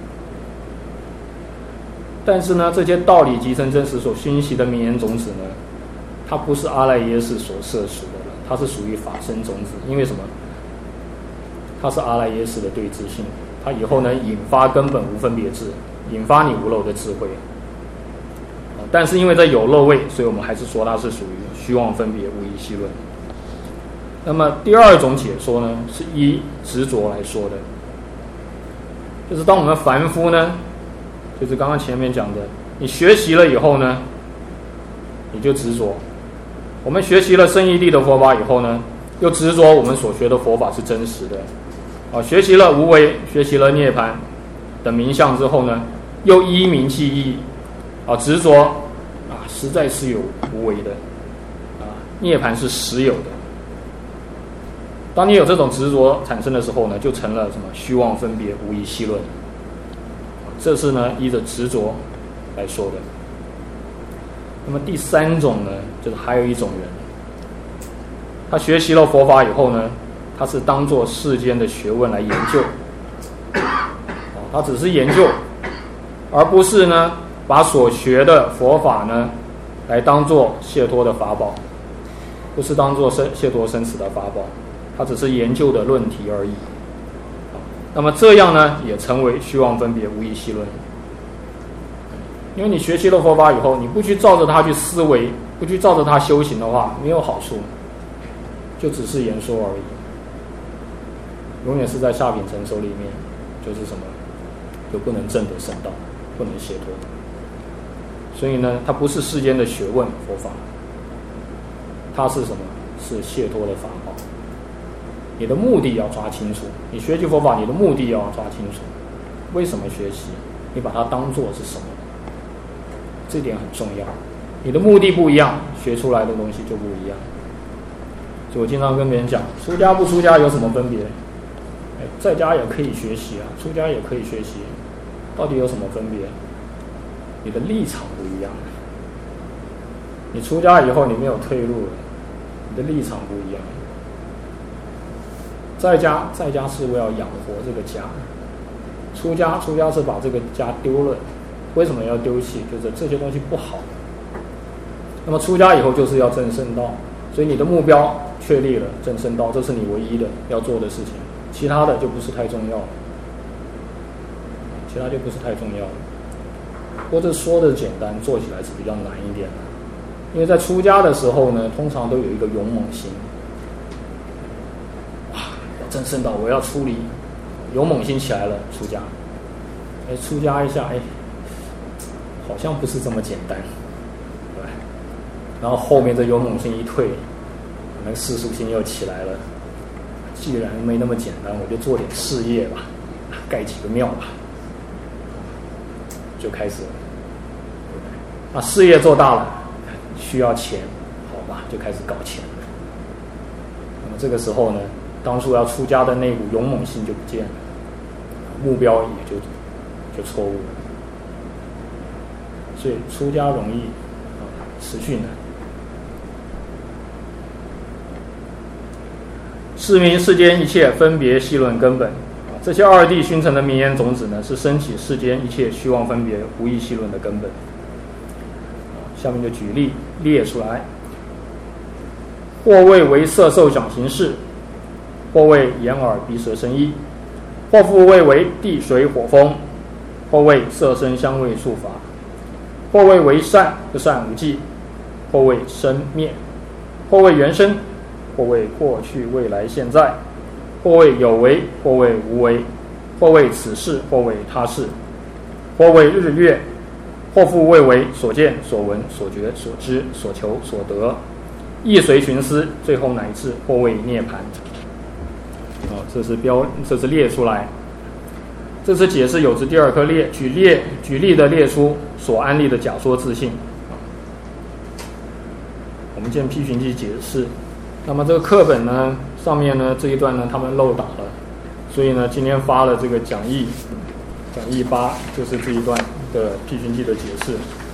但是呢，这些道理集成真实所熏习的名言种子呢，它不是阿赖耶识所摄属的了，它是属于法身种子。因为什么？它是阿赖耶识的对治性，它以后呢引发根本无分别智，引发你无漏的智慧。但是因为在有漏位，所以我们还是说它是属于虚妄分别无义细论。那么第二种解说呢，是依执着来说的，就是当我们凡夫呢，就是刚刚前面讲的，你学习了以后呢，你就执着。我们学习了圣义谛的佛法以后呢，又执着我们所学的佛法是真实的。学习了无为，学习了涅槃的名相之后呢，又依名记忆执着实在是有无为的涅槃是实有的。当你有这种执着产生的时候呢，就成了什么虚妄分别无义细论。这是呢依着执着来说的。那么第三种呢，就是还有一种人，他学习了佛法以后呢，他是当作世间的学问来研究，他只是研究，而不是呢把所学的佛法呢来当作解脱的法宝，不是当作解脱生死的法宝，他只是研究的论题而已。那么这样呢也成为虚妄分别无义细论。因为你学习了佛法以后，你不去照着它去思维，不去照着它修行的话，没有好处，就只是言说而已，永远是在下品成熟里面，就是什么，就不能证得圣道，不能解脱。所以呢，它不是世间的学问佛法，它是什么？是解脱的法宝。你的目的要抓清楚，你学习佛法，你的目的要抓清楚，为什么学习？你把它当作是什么？这点很重要。你的目的不一样，学出来的东西就不一样。所以我经常跟别人讲，出家不出家有什么分别？在家也可以学习出家也可以学习，到底有什么分别？你的立场不一样。你出家以后你没有退路了，你的立场不一样。在家是为了养活这个家，出家是把这个家丢了。为什么要丢弃？就是这些东西不好。那么出家以后就是要证圣道，所以你的目标确立了，证圣道，这是你唯一的要做的事情，其他的就不是太重要了。其他就不是太重要了。不过这说的简单，做起来是比较难一点的。因为在出家的时候呢，通常都有一个勇猛心，要证圣道，我要出离，勇猛心起来了，出家。出家一下，好像不是这么简单，对吧？ 然后后面这勇猛性一退，那个世俗心又起来了。既然没那么简单，我就做点事业吧，盖几个庙吧，就开始了。那事业做大了，需要钱，好吧，就开始搞钱了。那么这个时候呢，当初要出家的那股勇猛性就不见了，目标也就错误了。所以出家容易，持续难。是名世间一切分别细论根本。这些二谛熏成的名言种子呢，是升起世间一切虚妄分别无义细论的根本。下面就举例列出来：或谓为色受想行识，或谓眼耳鼻舌身意，或复谓为地水火风，或谓色声香味触法，或谓为善不善无记，或谓生灭，或谓原生，或谓过去未来现在，或谓有为，或谓无为，或谓此事，或谓他事，或谓日月，或复谓为所见所闻所觉所知所求所得，意随寻思，最后乃至或谓涅槃。这是列出来。这是解释有之第二颗列，举例的列出所安立的假说自性。我们见批评记解释。那么这个课本呢，上面呢这一段呢他们漏打了，所以呢今天发了这个讲义8，就是这一段的批评记的解释。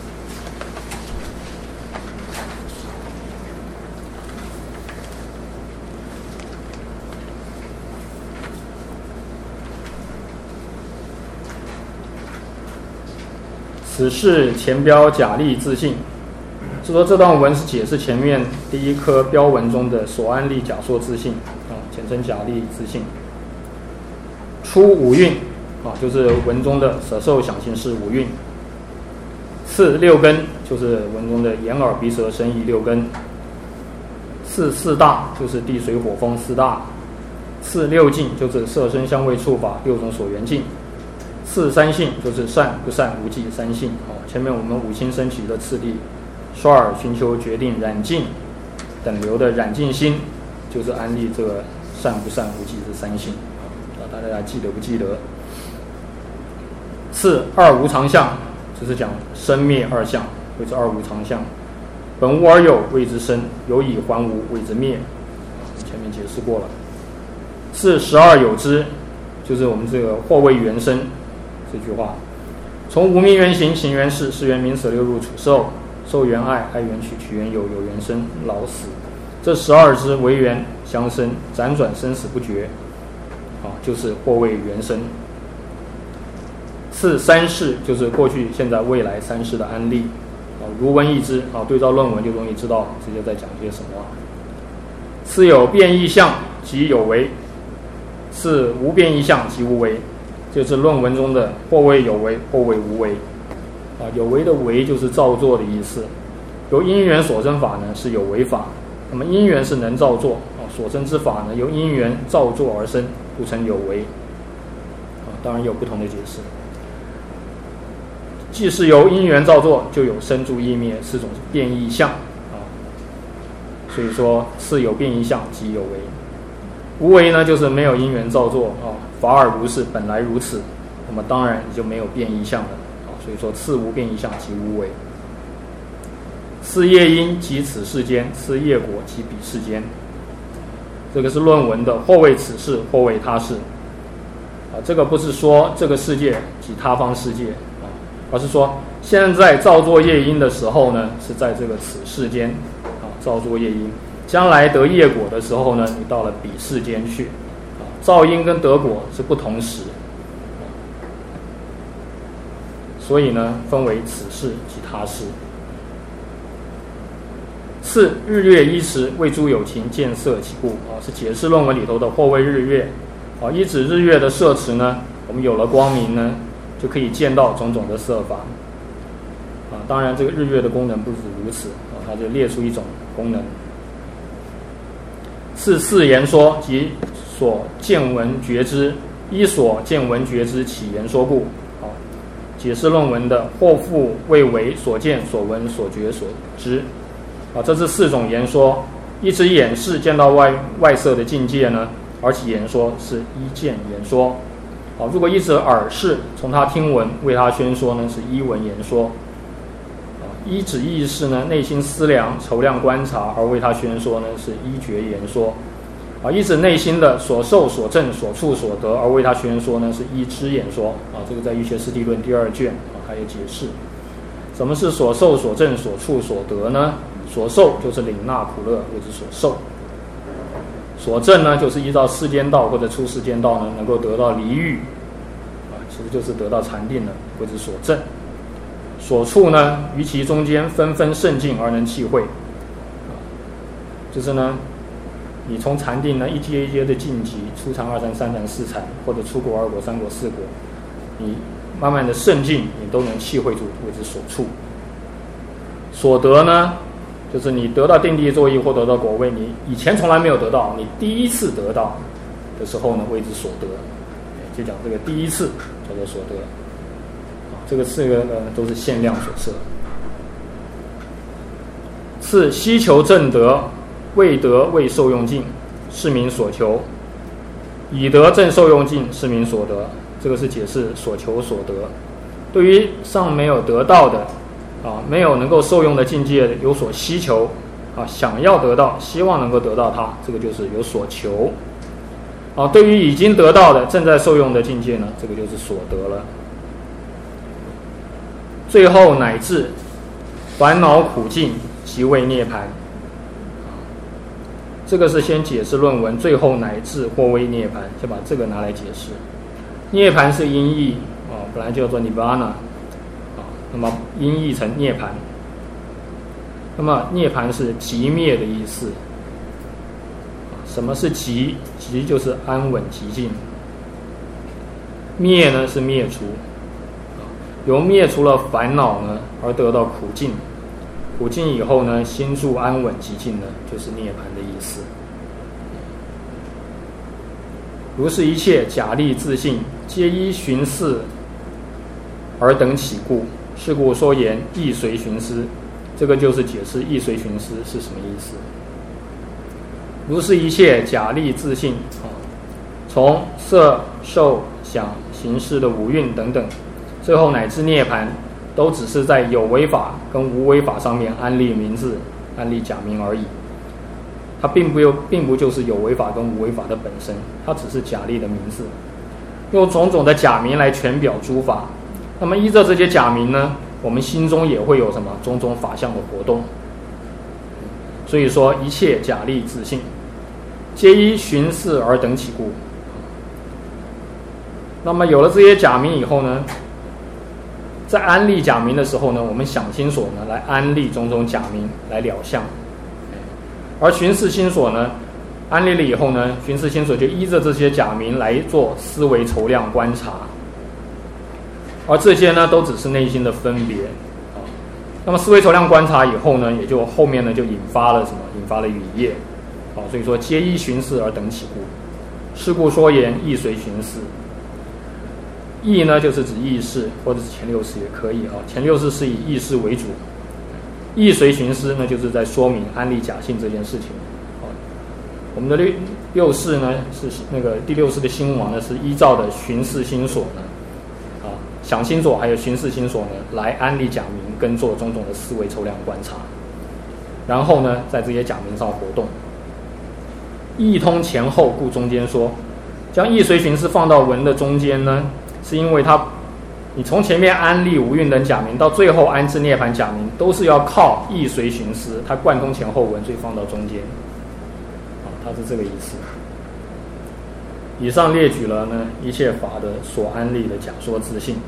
此是前标假立自性，就说这段文是解释前面第一颗标文中的所安立假说自性，简称假立自性。初五蕴，就是文中的色受想行识五蕴。次六根，就是文中的眼耳鼻舌身意六根。四大，就是地水火风四大。次六境，就是色声香味触法六种所缘境。四三性，就是善不善无记三性。前面我们五心升起的次第，刷耳寻求决定染净等流的染净心，就是安立这个善不善无记这三性。大家记得不记得？四二无常相，就是讲生灭二相，谓之二无常相。本无而有，谓之生；有以还无，谓之灭。前面解释过了。四十二有之，就是我们这个或谓原生这句话。从无名原形，形原事，事原名，舍六入处受，受原爱，爱原取，取原有，有原生，老死。这12支为缘相生，辗转生死不绝，就是或谓原生。四三世，就是过去、现在、未来三世的安立。如闻一之，对照论文就容易知道直接在讲些什么。四有变异相即有为，四无变异相即无为，就是论文中的或谓有为，或谓无为。有为的为就是造作的意思。由因缘所生法呢是有为法，那么因缘是能造作，所生之法呢由因缘造作而生，故称有为。当然有不同的解释。既是由因缘造作，就有生住异灭四种变异相。所以说是有变异相即有为。无为呢就是没有因缘造作，法尔如是，本来如此，那么当然就没有变异相了。所以说次无变异相即无为。四业因即此世间，四业果即彼世间。这个是论文的或谓此事，或谓他事。这个不是说这个世界即他方世界，而是说现在造作业因的时候呢是在这个此世间造作业因，将来得业果的时候呢你到了彼世间去。造因跟得果是不同时，所以呢分为此事及他事。四日月依时，为诸有情见色起故，是解释论文里头的或谓日月。依指日月的摄持呢，我们有了光明呢就可以见到种种的色法。当然这个日月的功能不止如此，它就列出一种功能。四言说即所见闻觉知，依所见闻觉知起言说故。解释论文的或复谓为所见所闻所觉所知， 这是4种言说。一指眼视见到外色的境界呢，而其言说是一见言说。如果一指耳视从他听闻为他宣说呢，是一闻言说。一指意识呢，内心思量筹量观察而为他宣说呢，是一觉言说。一指内心的所受所证所处所得而为他宣说呢，是一知言说。这个在《瑜伽师地论》第2卷还有解释。什么是所受所证所处所得呢？所受就是领纳苦乐，谓之所受；所证呢，就是依照世间道或者出世间道呢，能够得到离欲，其实就是得到禅定了，谓之所证。所处呢，于其中间纷纷甚境而能契会，就是呢，你从禅定呢一阶一阶的晋级，初禅、二禅、三禅、四禅，或者初果、二果、三果、四果，你慢慢的甚境，你都能契会住，谓之所处。所得呢，就是你得到定地作意或得到果位，你以前从来没有得到，你第一次得到的时候呢，谓之所得。就讲这个第一次叫做所得。这个4个都是限量所设。次希求正得，未得未受用尽，是名所求；已得正受用尽，是名所得。这个是解释所求所得。对于尚没有得到的没有能够受用的境界有所希求想要得到，希望能够得到它，这个就是有所求。对于已经得到的正在受用的境界呢，这个就是所得了。最后乃至烦恼苦尽即为涅槃。这个是先解释论文，最后乃至或为涅槃，就把这个拿来解释。涅槃是音译本来就叫做 Nirvana 那么音译成涅槃。那么涅槃是寂灭的意思。什么是寂？寂就是安稳寂静。灭呢是灭除，由灭除了烦恼呢而得到苦尽，苦尽以后呢，心住安稳寂静呢，就是涅槃的意思。如是一切假立自性，皆依寻思而等起故，是故说言亦随寻思。这个就是解释亦随寻思是什么意思。如是一切假立自性从色受想行识的五蕴等等，最后乃至涅槃，都只是在有为法跟无为法上面安立名字、安立假名而已。它并不就是有为法跟无为法的本身，它只是假立的名字，用种种的假名来全表诸法。那么依着这些假名呢，我们心中也会有什么种种法相的活动。所以说一切假立自性，皆依寻思而等起故。那么有了这些假名以后呢，在安立假名的时候呢，我们想心所呢来安立种种假名来了相。而寻思心所呢，安立了以后呢，寻思心所就依着这些假名来做思维筹量观察。而这些呢，都只是内心的分别。那么思维筹量观察以后呢，也就后面呢就引发了什么？引发了语业。所以说皆依寻思而等起故，是故说言亦随寻思。意呢，就是指意识，或者是前六识也可以前六识是以意识为主。意随寻思呢，就是在说明安立假性这件事情。我们的六识呢，是那个第六识的心王呢，是依照的寻思心所呢，想心所还有寻思心所呢，来安立假名跟做种种的思维筹量观察，然后呢，在这些假名上活动。意通前后，故中间说，将意随寻思放到文的中间呢，是因为你从前面安立无蕴等假名，到最后安置涅槃假名，都是要靠意随寻思，它贯通前后文，所以放到中间。它是这个意思。以上列举了呢一切法的所安立的假说自性。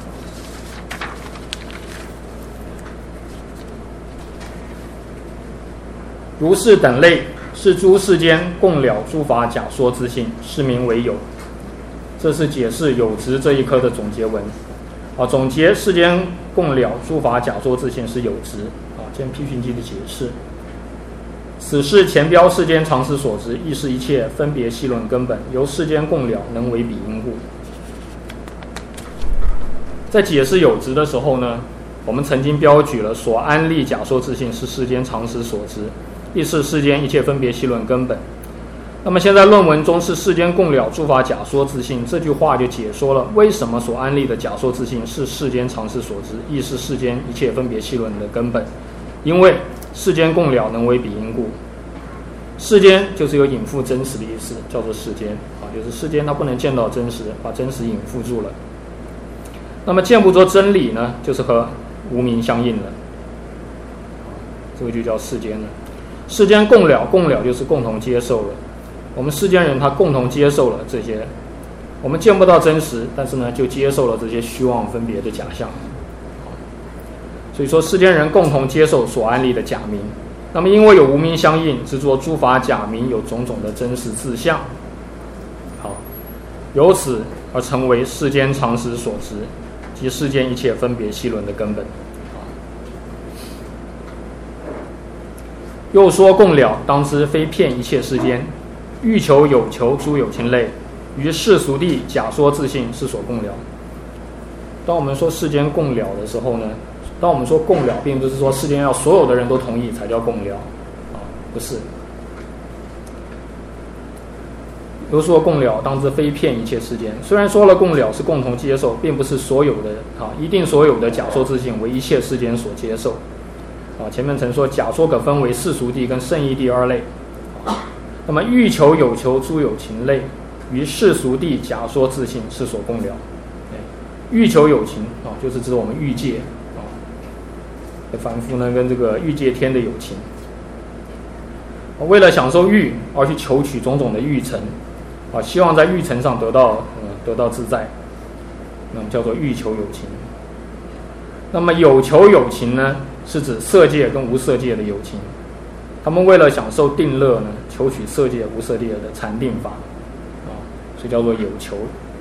如是等类，是诸世间共了诸法假说自性，是名为有。这是解释有执这一科的总结文。总结世间共了诸法假说自性是有执。见批评记的解释。此是前标世间常识所知，亦是一切分别细论根本，由世间共了，能为彼因故。在解释有执的时候呢， 我们曾经标举了所安立假说自性是世间常识所知，亦是世间一切分别析论根本。那么现在论文中是世间共了诸法假说自性，这句话就解说了为什么所安立的假说自性是世间常识所知，亦是世间一切分别析论的根本。因为世间共了能为彼因故，世间就是有隐覆真实的意思，叫做世间就是世间它不能见到真实，把真实隐覆住了。那么见不着真理呢，就是和无明相应了，这个就叫世间了。世间共了，共了就是共同接受了。我们世间人他共同接受了这些，我们见不到真实，但是呢就接受了这些虚妄分别的假象。所以说世间人共同接受所安立的假名，那么因为有无明相应，执着诸法假名有种种的真实自相，由此而成为世间常识所知，即世间一切分别析论的根本。又说共了，当知非骗一切世间，欲求有求诸有情类，于世俗谛假说自性是所共了。当我们说世间共了的时候呢，当我们说共了，并不是说世间要所有的人都同意才叫共了，不是。又说共了，当知非骗一切世间。虽然说了共了是共同接受，并不是所有的一定所有的假说自性为一切世间所接受。前面曾说假说可分为世俗谛跟圣义谛二类。那么欲求有求诸有情类，于世俗谛假说自性是所共了。欲求有情就是指我们欲界凡夫呢跟这个欲界天的有情，为了享受欲而去求取种种的欲尘希望在欲尘上得到自在，那么叫做欲求有情。那么有求有情呢，是指色界跟无色界的有情，他们为了享受定乐呢，求取色界无色界的禅定法所以叫做有求。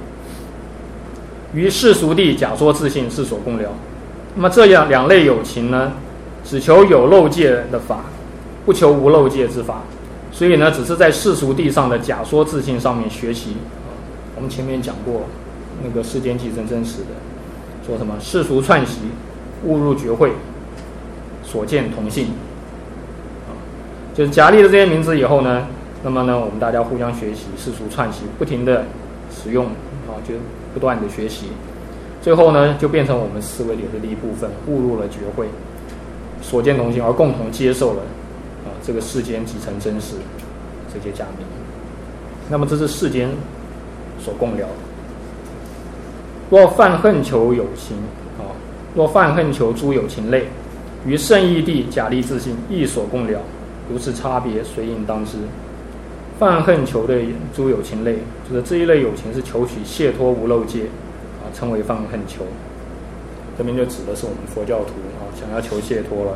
于世俗谛假说自性是所共了。那么这样两类有情呢，只求有漏界的法，不求无漏界之法，所以呢只是在世俗谛上的假说自性上面学习。我们前面讲过那个世间即真真实的，说什么世俗串习，误入觉慧，所见同性就是假立了这些名字以后呢，那么呢我们大家互相学习世俗串习，不停的使用就不断的学习，最后呢就变成我们思维流的一部分，误入了觉慧，所见同性，而共同接受了这个世间即成真实这些假名。那么这是世间所共了。若犯恨求有情若犯恨求诸有情类，于圣义谛假立自性亦所共了，如是差别随应当知。犯恨求的诸有情类，就是这一类有情是求取解脱无漏界称为犯恨求。这边就指的是我们佛教徒想要求解脱了。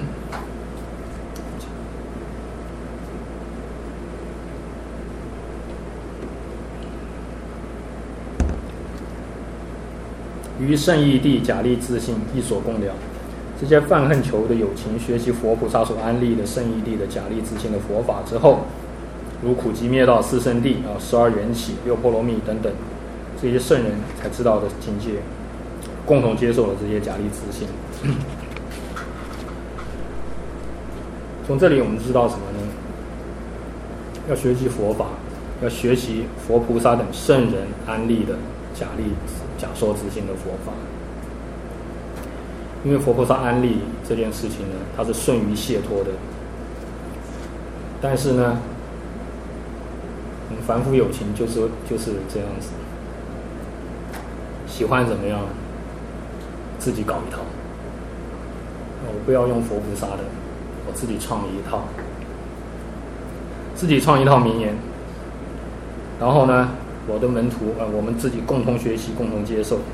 于圣义谛假立自性亦所共了。这些犯恨求的有情学习佛菩萨所安立的圣义谛的假立自性的佛法之后，如苦集灭道、四圣谛12缘起、六波罗蜜等等这些圣人才知道的境界，共同接受了这些假立自性。从这里我们知道什么呢？要学习佛法，要学习佛菩萨等圣人安立的假说自性的佛法。因为佛菩萨安立这件事情呢，它是顺于解脱的，但是呢我们凡夫有情就是这样子，喜欢怎么样自己搞一套，我不要用佛菩萨的，我自己创一套，自己创一套名言，然后呢我的门徒我们自己共同学习，共同接受。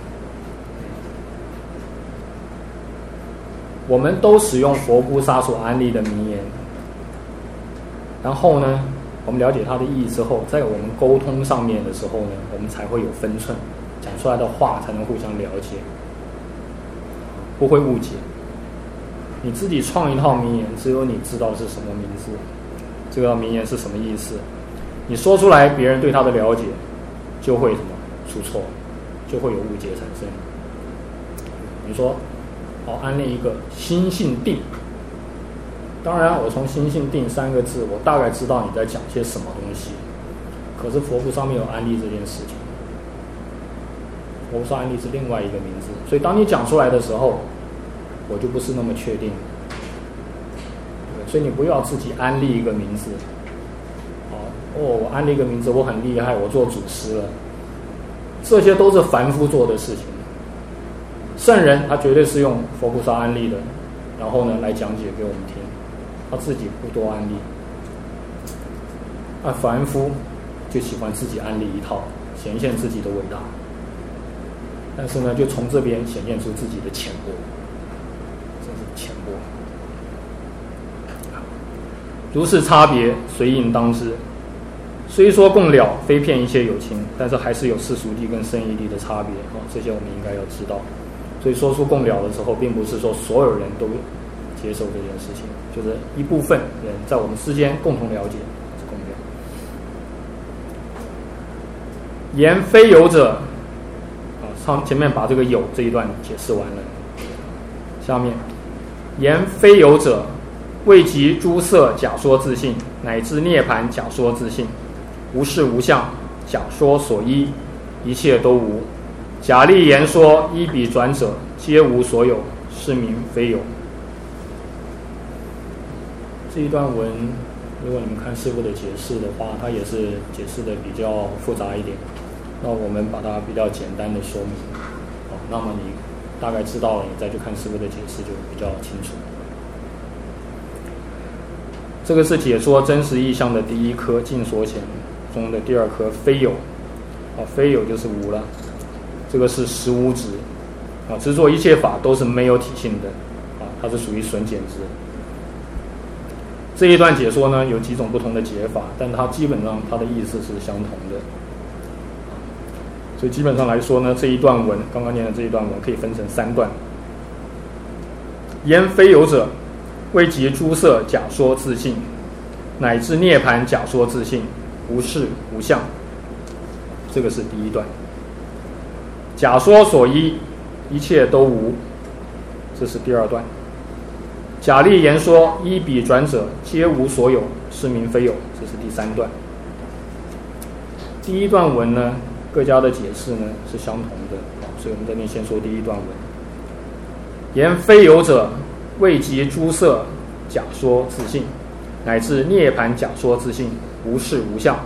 我们都使用佛菩萨所安立的名言，然后呢我们了解它的意义之后，在我们沟通上面的时候呢，我们才会有分寸，讲出来的话才能互相了解，不会误解。你自己创一套名言，只有你知道是什么名字，这个名言是什么意思，你说出来别人对它的了解就会什么出错，就会有误解产生。你说安立一个心性定。当然，我从心性定3个字，我大概知道你在讲些什么东西。可是佛菩萨没有安立这件事情，佛菩萨安立是另外一个名字。所以当你讲出来的时候，我就不是那么确定。所以你不要自己安立一个名字。我安立一个名字，我很厉害，我做祖师了。这些都是凡夫做的事情。圣人他绝对是用佛菩萨安立的，然后呢来讲解给我们听，他自己不多安立。凡夫就喜欢自己安立一套，显现自己的伟大，但是呢就从这边显现出自己的浅薄，真是浅薄。如是差别，随应当知。虽说共了，非骗一切有情，但是还是有世俗谛跟圣义谛的差别。这些我们应该要知道。所以说出共了的时候，并不是说所有人都接受这件事情，就是一部分人在我们之间共同了解是共了。言非有者，前面把这个有这一段解释完了。下面言非有者，未及诸色假说自性，乃至涅盘假说自性，无事无相，假说所依，一切都无。假立言说，依彼转者，皆无所有，是名非有。这一段文，如果你们看师父的解释的话，它也是解释的比较复杂一点。那我们把它比较简单的说明，那么你大概知道了，你再去看师父的解释就比较清楚。这个是解说真实意象的第一科，尽所显中的第2科，非有。非有就是无了。这个是实无执，执着一切法都是没有体性的，它是属于损减执。这一段解说呢有几种不同的解法，但它基本上它的意思是相同的。所以基本上来说呢，这一段文刚刚念的这一段文可以分成3段。言非有者，未及诸色假说自性，乃至涅盘假说自性，无事无相。这个是第一段。假说所依，一切都无，这是第2段。假立言说，依彼转者，皆无所有，是名非有，这是第3段。第一段文呢，各家的解释呢是相同的，所以我们这边先说第一段文。言非有者，未及诸色假说自性，乃至涅盘假说自性，无事无相。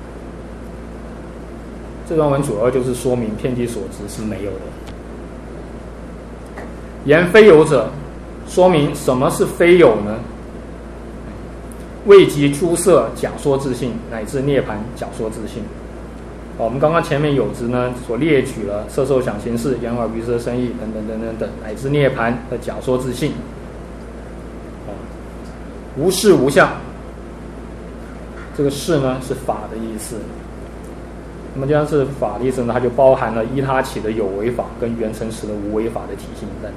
这段文主要就是说明遍计所执是没有的。言非有者，说明什么是非有呢？未及诸色假说自性，乃至涅盘假说自性。我们刚刚前面有执呢，所列举了色受想行识、眼耳鼻舌身意等等等等等，乃至涅盘的假说自性。无事无相，这个事呢是法的意思。那么既然是法的意思呢，它就包含了依他起的有为法跟缘成实的无为法的体性在内。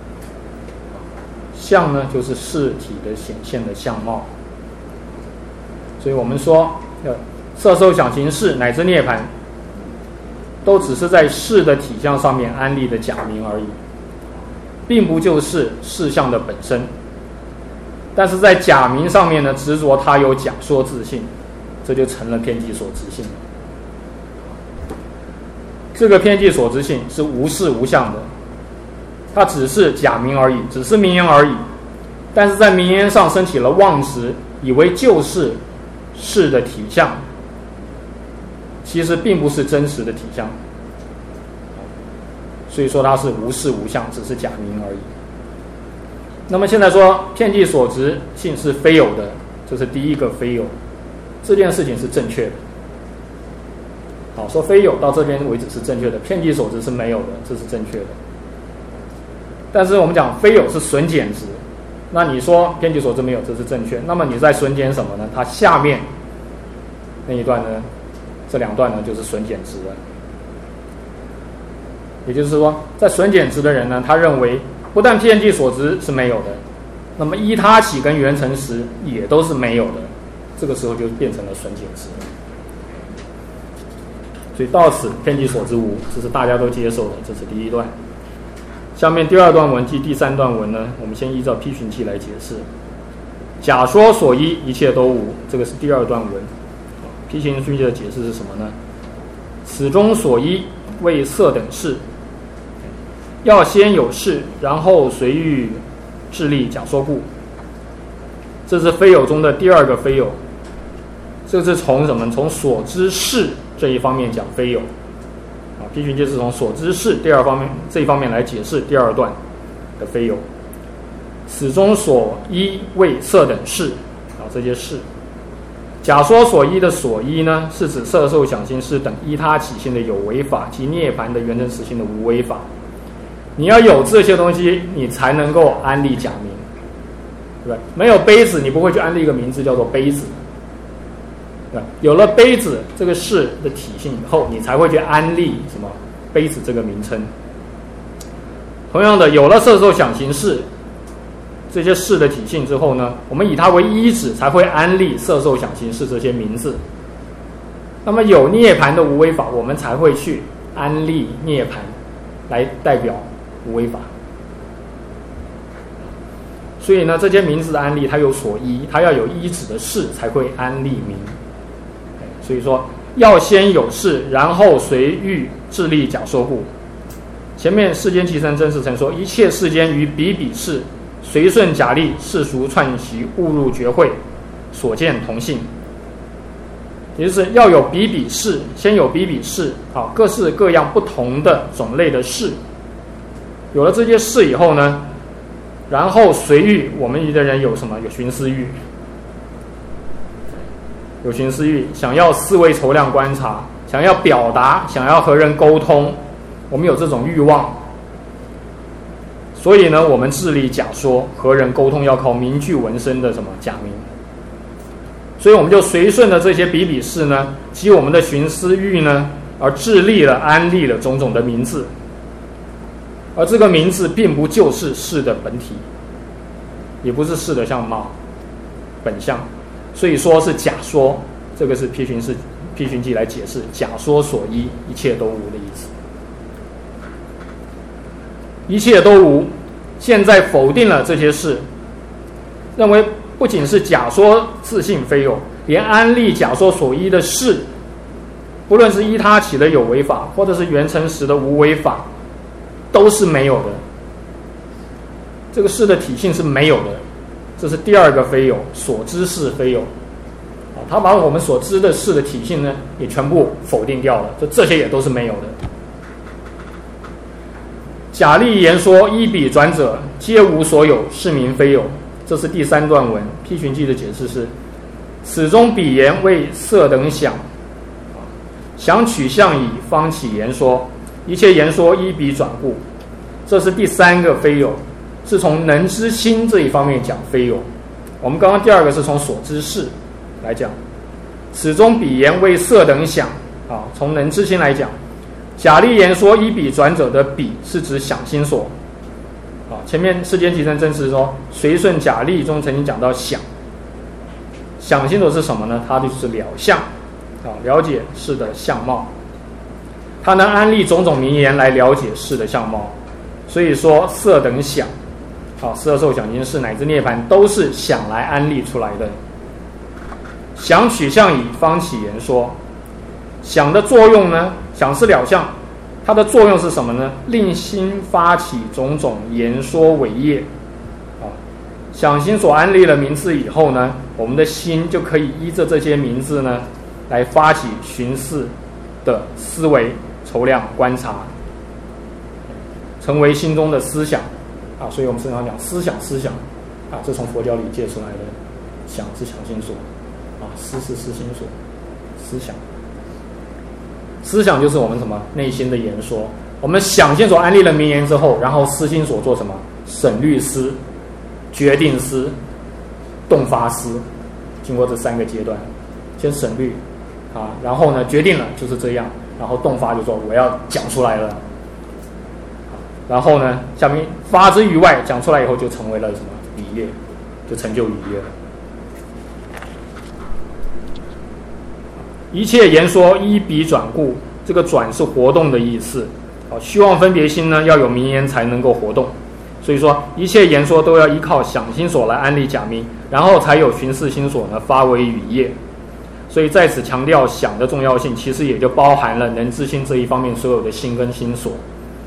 相呢就是事体的显现的相貌。所以我们说色受想行识乃至涅盘，都只是在事的体相上面安立的假名而已，并不就是事相的本身。但是在假名上面呢，执着它有假说自性，这就成了遍计所执性。这个遍计所执性是无事无相的，它只是假名而已，只是名言而已。但是在名言上升起了妄执，以为就是事的体相，其实并不是真实的体相。所以说它是无事无相，只是假名而已。那么现在说遍计所执性是非有的，这是第一个非有，这件事情是正确的。好，说非有到这边为止是正确的，遍计所执是没有的，这是正确的。但是我们讲非有是损减执，那你说遍计所执没有，这是正确。那么你在损减什么呢？它下面那一段呢，这2段呢就是损减执了。也就是说，在损减执的人呢，他认为不但遍计所执是没有的，那么依他起跟缘成实也都是没有的，这个时候就变成了损减执。所以到此遍计所执无，这是大家都接受的，这是第一段。 下面第二段文及第三段文呢，我们先依照批寻记来解释。假说所依，一切都无，这个是第二段文。批寻记的解释是什么呢？此中所依为色等事，要先有事，然后随欲智力假说故。这是非有中的第二个非有，这是从什么？从所知事这一方面讲非有。批寻记是从所知事第二方面这一方面来解释第二段的非有。此中所依为色等事，这些事。假说所依的所依呢，是指色受想行识等依他起性的有为法及涅槃的原真实性的无为法。你要有这些东西，你才能够安立假名，对吧？没有杯子，你不会去安立一个名字叫做杯子，对吧？有了杯子这个事的体性以后，你才会去安立什么杯子这个名称。同样的，有了色受想行识这些事的体性之后呢，我们以它为依止，才会安立色受想行识这些名字。那么有涅槃的无为法，我们才会去安立涅槃来代表无为法。所以呢，这些名字的安立，它有所依，它要有依止的事，才会安立名。所以说，要先有事，然后随欲智力假说故。前面世间其身真实曾说，一切世间于彼彼事，随顺假立，世俗串习，误入觉会，所见同性。也就是要有彼彼事，先有彼彼事，各式各样不同的种类的事。有了这些事以后呢，然后随欲，我们一个人有什么？有寻思欲，有寻思欲，想要思维筹量观察，想要表达，想要和人沟通，我们有这种欲望。所以呢，我们致力假说，和人沟通要靠名句文身的什么假名。所以我们就随顺了这些彼彼事呢，及我们的寻思欲呢，而致力了安立了种种的名字。而这个名字并不就是事的本体，也不是事的相貌本相，所以说是假说。这个是批寻记来解释假说所依，一切都无的意思。一切都无，现在否定了这些事，认为不仅是假说自性非有，连安立假说所依的事，不论是依他起的有为法，或者是缘成实的无为法，都是没有的。这个事的体性是没有的，这是第二个非有，所知事非有。他把我们所知的事的体性呢，也全部否定掉了，这些也都是没有的。假立言说依彼转者，皆无所有，是名非有。这是第三段文。批寻记的解释是：此中彼言为色等想，想取相以方起言说，一切言说依彼转故。这是第三个非有，是从能知心这一方面讲非有。我们刚刚第二个是从所知事来讲，此中彼言为色等想，从能知心来讲。假立言说依彼转者的彼是指想心所。前面世间其身真实说随顺假立中曾经讲到想心所是什么呢？它就是了相，了解事的相貌，它能安立种种名言来了解事的相貌。所以说色等想，色受想行识乃至涅槃都是想来安立出来的。想取相以方起言说，想的作用呢，想是了相，它的作用是什么呢？令心发起种种言说伟业。想心所安立了名字以后呢，我们的心就可以依着这些名字呢，来发起寻思的思维、筹量、观察，成为心中的思想。所以我们经常讲思想，这从佛教里借出来的。想是想心所，思是思心所，思想。思想就是我们什么内心的言说。我们想心所安立了名言之后，然后思心所做什么？审虑思、决定思、动发思，经过这三个阶段，先审虑然后呢决定了就是这样，然后动发就说我要讲出来了，然后呢下面发之于外，讲出来以后就成为了什么语业，就成就语业了。一切言说依彼转故，这个转是活动的意思， 虚妄分别心呢要有名言才能够活动，所以说一切言说都要依靠想心所来安立假名，然后才有寻事心所呢发为语业。所以在此强调想的重要性，其实也就包含了能知心这一方面所有的心跟心所。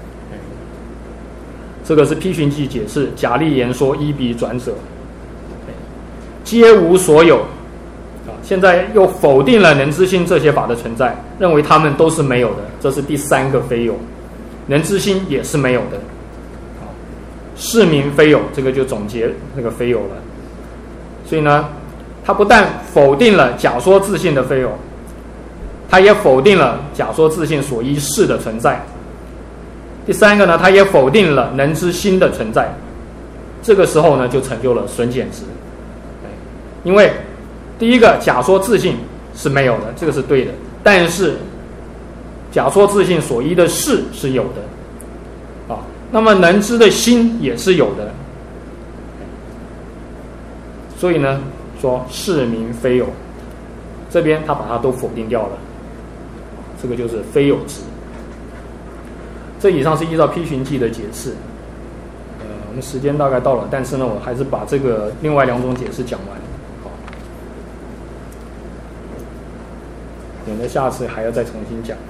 这个是批寻记解释假立言说依彼转者，皆无所有。现在又否定了能知心这些法的存在，认为他们都是没有的，这是第三个非有。能知心也是没有的，是名非有，这个就总结那个非有了。所以呢，他不但否定了假说自性的非有，他也否定了假说自性所依事的存在。第三个呢，他也否定了能知心的存在。这个时候呢，就成就了损减值。因为第一个假说自性是没有的，这个是对的，但是假说自性所依的事是有的，那么能知的心也是有的，所以呢，说是名非有，这边他把它都否定掉了，这个就是非有值。这以上是依照批寻记的解释，我们时间大概到了，但是呢，我还是把这个另外两种解释讲完，免得下次还要再重新讲。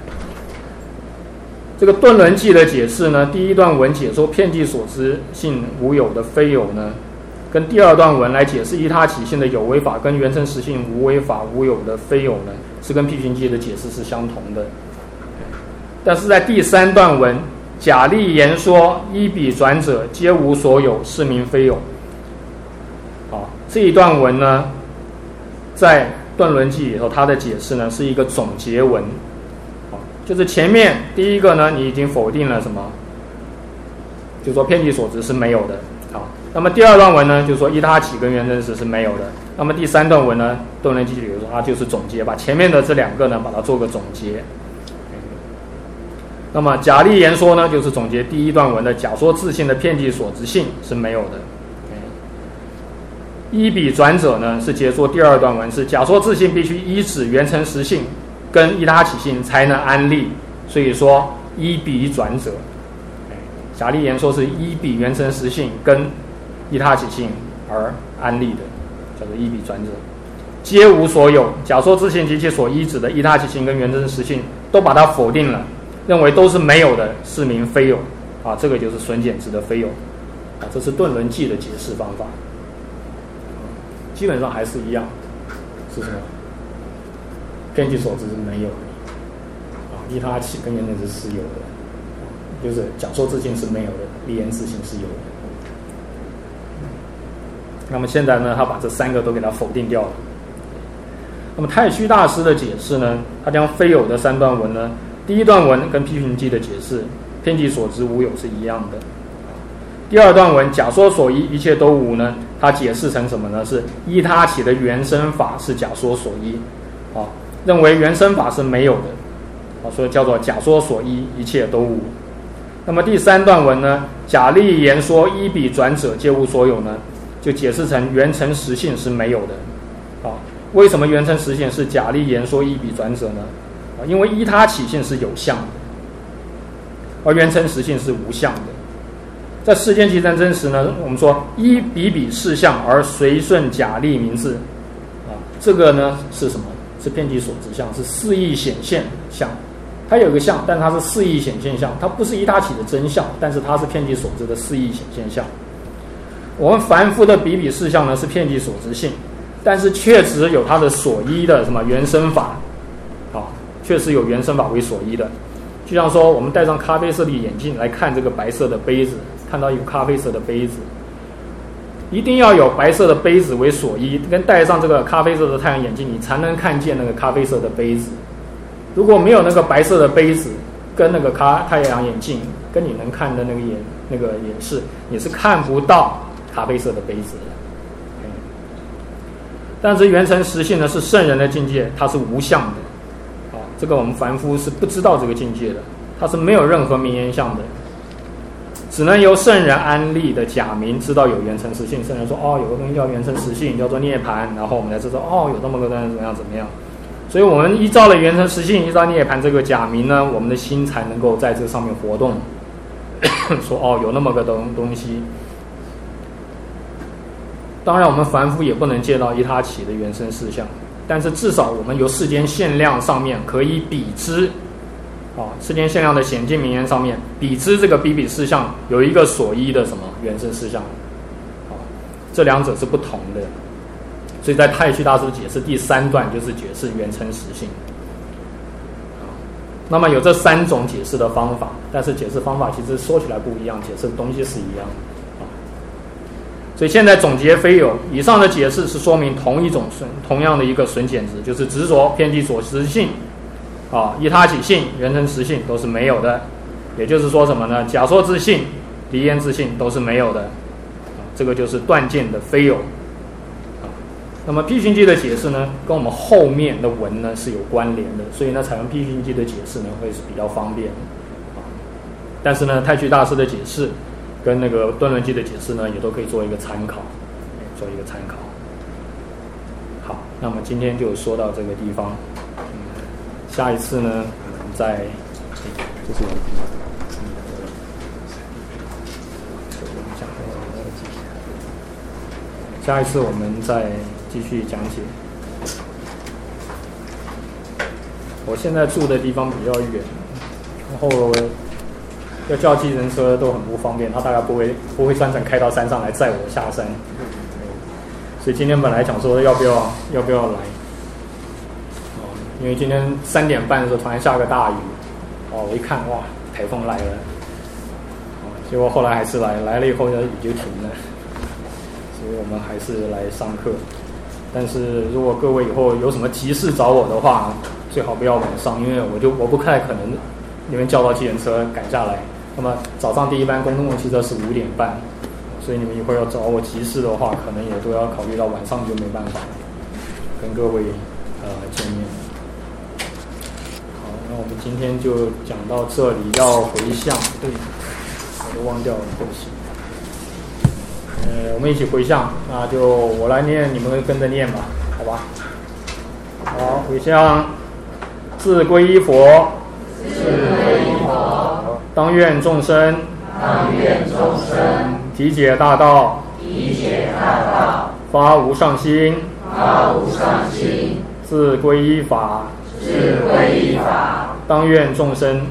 这个顿轮记的解释呢，第一段文解说遍计所知性无有的非有呢，跟第二段文来解释依他起性的有为法跟缘成实性无为法无有的非有呢，是跟批寻记的解释是相同的。但是在第三段文假立言说依彼转者皆无所有，是名非有。这一段文呢，在顿轮记里头，它的解释呢是一个总结文，就是前面第一个呢，你已经否定了什么，就是说遍计所知是没有的。那么第二段文呢，就是说依他起跟缘成实是没有的。那么第三段文呢，顿轮记里头它就是总结，把前面的这两个呢，把它做个总结。那么假立言说呢，就是总结第一段文的假说自性的遍计所知性是没有的。依彼转者呢，是解说第二段文，是假说自性必须依止缘成实性跟依他起性才能安立，所以说依彼转者。假立言说是依彼缘成实性跟依他起性而安立的，叫做依彼转者。皆无所有，假说自性及其所依止的依他起性跟缘成实性都把它否定了，认为都是没有的，是名非有。这个就是损减值的非有。这是顿轮记的解释方法。基本上还是一样，是什么？遍计所知是没有的，依他起跟缘成实是有的，就是假说自性是没有的，立言自性是有的。那么现在呢，他把这三个都给他否定掉了。那么太虚大师的解释呢，他将非有的三段文呢，第一段文跟批寻记的解释遍计所知无有是一样的。第二段文假说所依一切都无呢，它解释成什么呢？是依他起的原生法是假说所依，认为原生法是没有的，所以叫做假说所依一切都无。那么第三段文呢，假立言说依彼转者皆无所有呢，就解释成缘成实性是没有的。为什么缘成实性是假立言说依彼转者呢？因为依他起性是有相的，而缘成实性是无相的。在世间其真真实呢，我们说依彼事相而随顺假立名字，这个呢是什么？是遍计所知相，是四义显现相。它有一个相，但它是四义显现相，它不是依他起的真相，但是它是遍计所知的四义显现相。我们凡夫的彼事相呢是遍计所知性，但是确实有它的所依的什么原生法，确实有原生法为所依的。就像说我们戴上咖啡色的眼镜来看这个白色的杯子，看到一个咖啡色的杯子，一定要有白色的杯子为所依，跟戴上这个咖啡色的太阳眼镜，你才能看见那个咖啡色的杯子。如果没有那个白色的杯子跟那个太阳眼镜跟你能看的那个眼视，你是看不到咖啡色的杯子的。但是缘成实性呢是圣人的境界，它是无相的。这个我们凡夫是不知道这个境界的，它是没有任何名言相的，只能由圣人安立的假名知道有缘成实性。圣人说有个东西叫缘成实性，叫做涅槃，然后我们才知道有这么个东西怎么样怎么样。 所以我们依照了缘成实性，依照涅槃这个假名呢，我们的心才能够在这上面活动。说哦，有那么个东西。当然，我们凡夫也不能见到依他起的原生事相，但是至少我们由世间限量上面可以比之。世间限量的显见名言上面，比之这个比事相有一个所依的什么原生事相。这两者是不同的。所以在太虚大师解释第3段就是解释缘成实性。那么有这3种解释的方法，但是解释方法其实说起来不一样，解释的东西是一样的。所以现在总结非有，以上的解释是说明同样的一个损减值，就是执着、偏激所实性，依他起性、缘成实性都是没有的。也就是说什么呢？假说自性、离言自性都是没有的。这个就是断见的非有。那么批寻记的解释呢，跟我们后面的文呢是有关联的，所以呢，采用批寻记的解释呢会是比较方便。但是呢，太虚大师的解释跟那个顿论记的解释呢，也都可以做一个参考，好，那么今天就说到这个地方。下一次呢，我们再就是下一次我们再继续讲解。我现在住的地方比较远，然后要叫计程车都很不方便，他大概不会专程开到山上来载我下山。所以今天本来想说要不要来，因为今天3点半的时候突然下个大雨，我一看哇，台风来了，结果后来还是来了以后呢，雨就停了。所以我们还是来上课，但是如果各位以后有什么急事找我的话，最好不要晚上，因为我不太可能你们叫到计程车赶下来。那么早上第一班公共汽车是5点半，所以你们一会儿要找我急事的话，可能也都要考虑到晚上就没办法跟各位见面。好，那我们今天就讲到这里，要回向，对，我都忘掉了，对不起。我们一起回向，那就我来念，你们跟着念吧，好吧？好，回向，自归依佛，当愿众生，体解大道，发无上心，自归依法，当愿众生，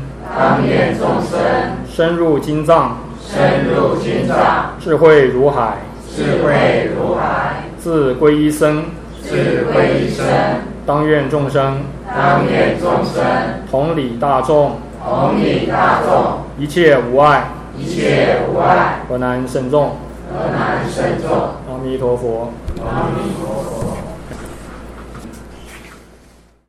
深入经藏，智慧如海，自归依僧，当愿众生，同理大众，一切无碍，何难胜众，阿弥陀佛。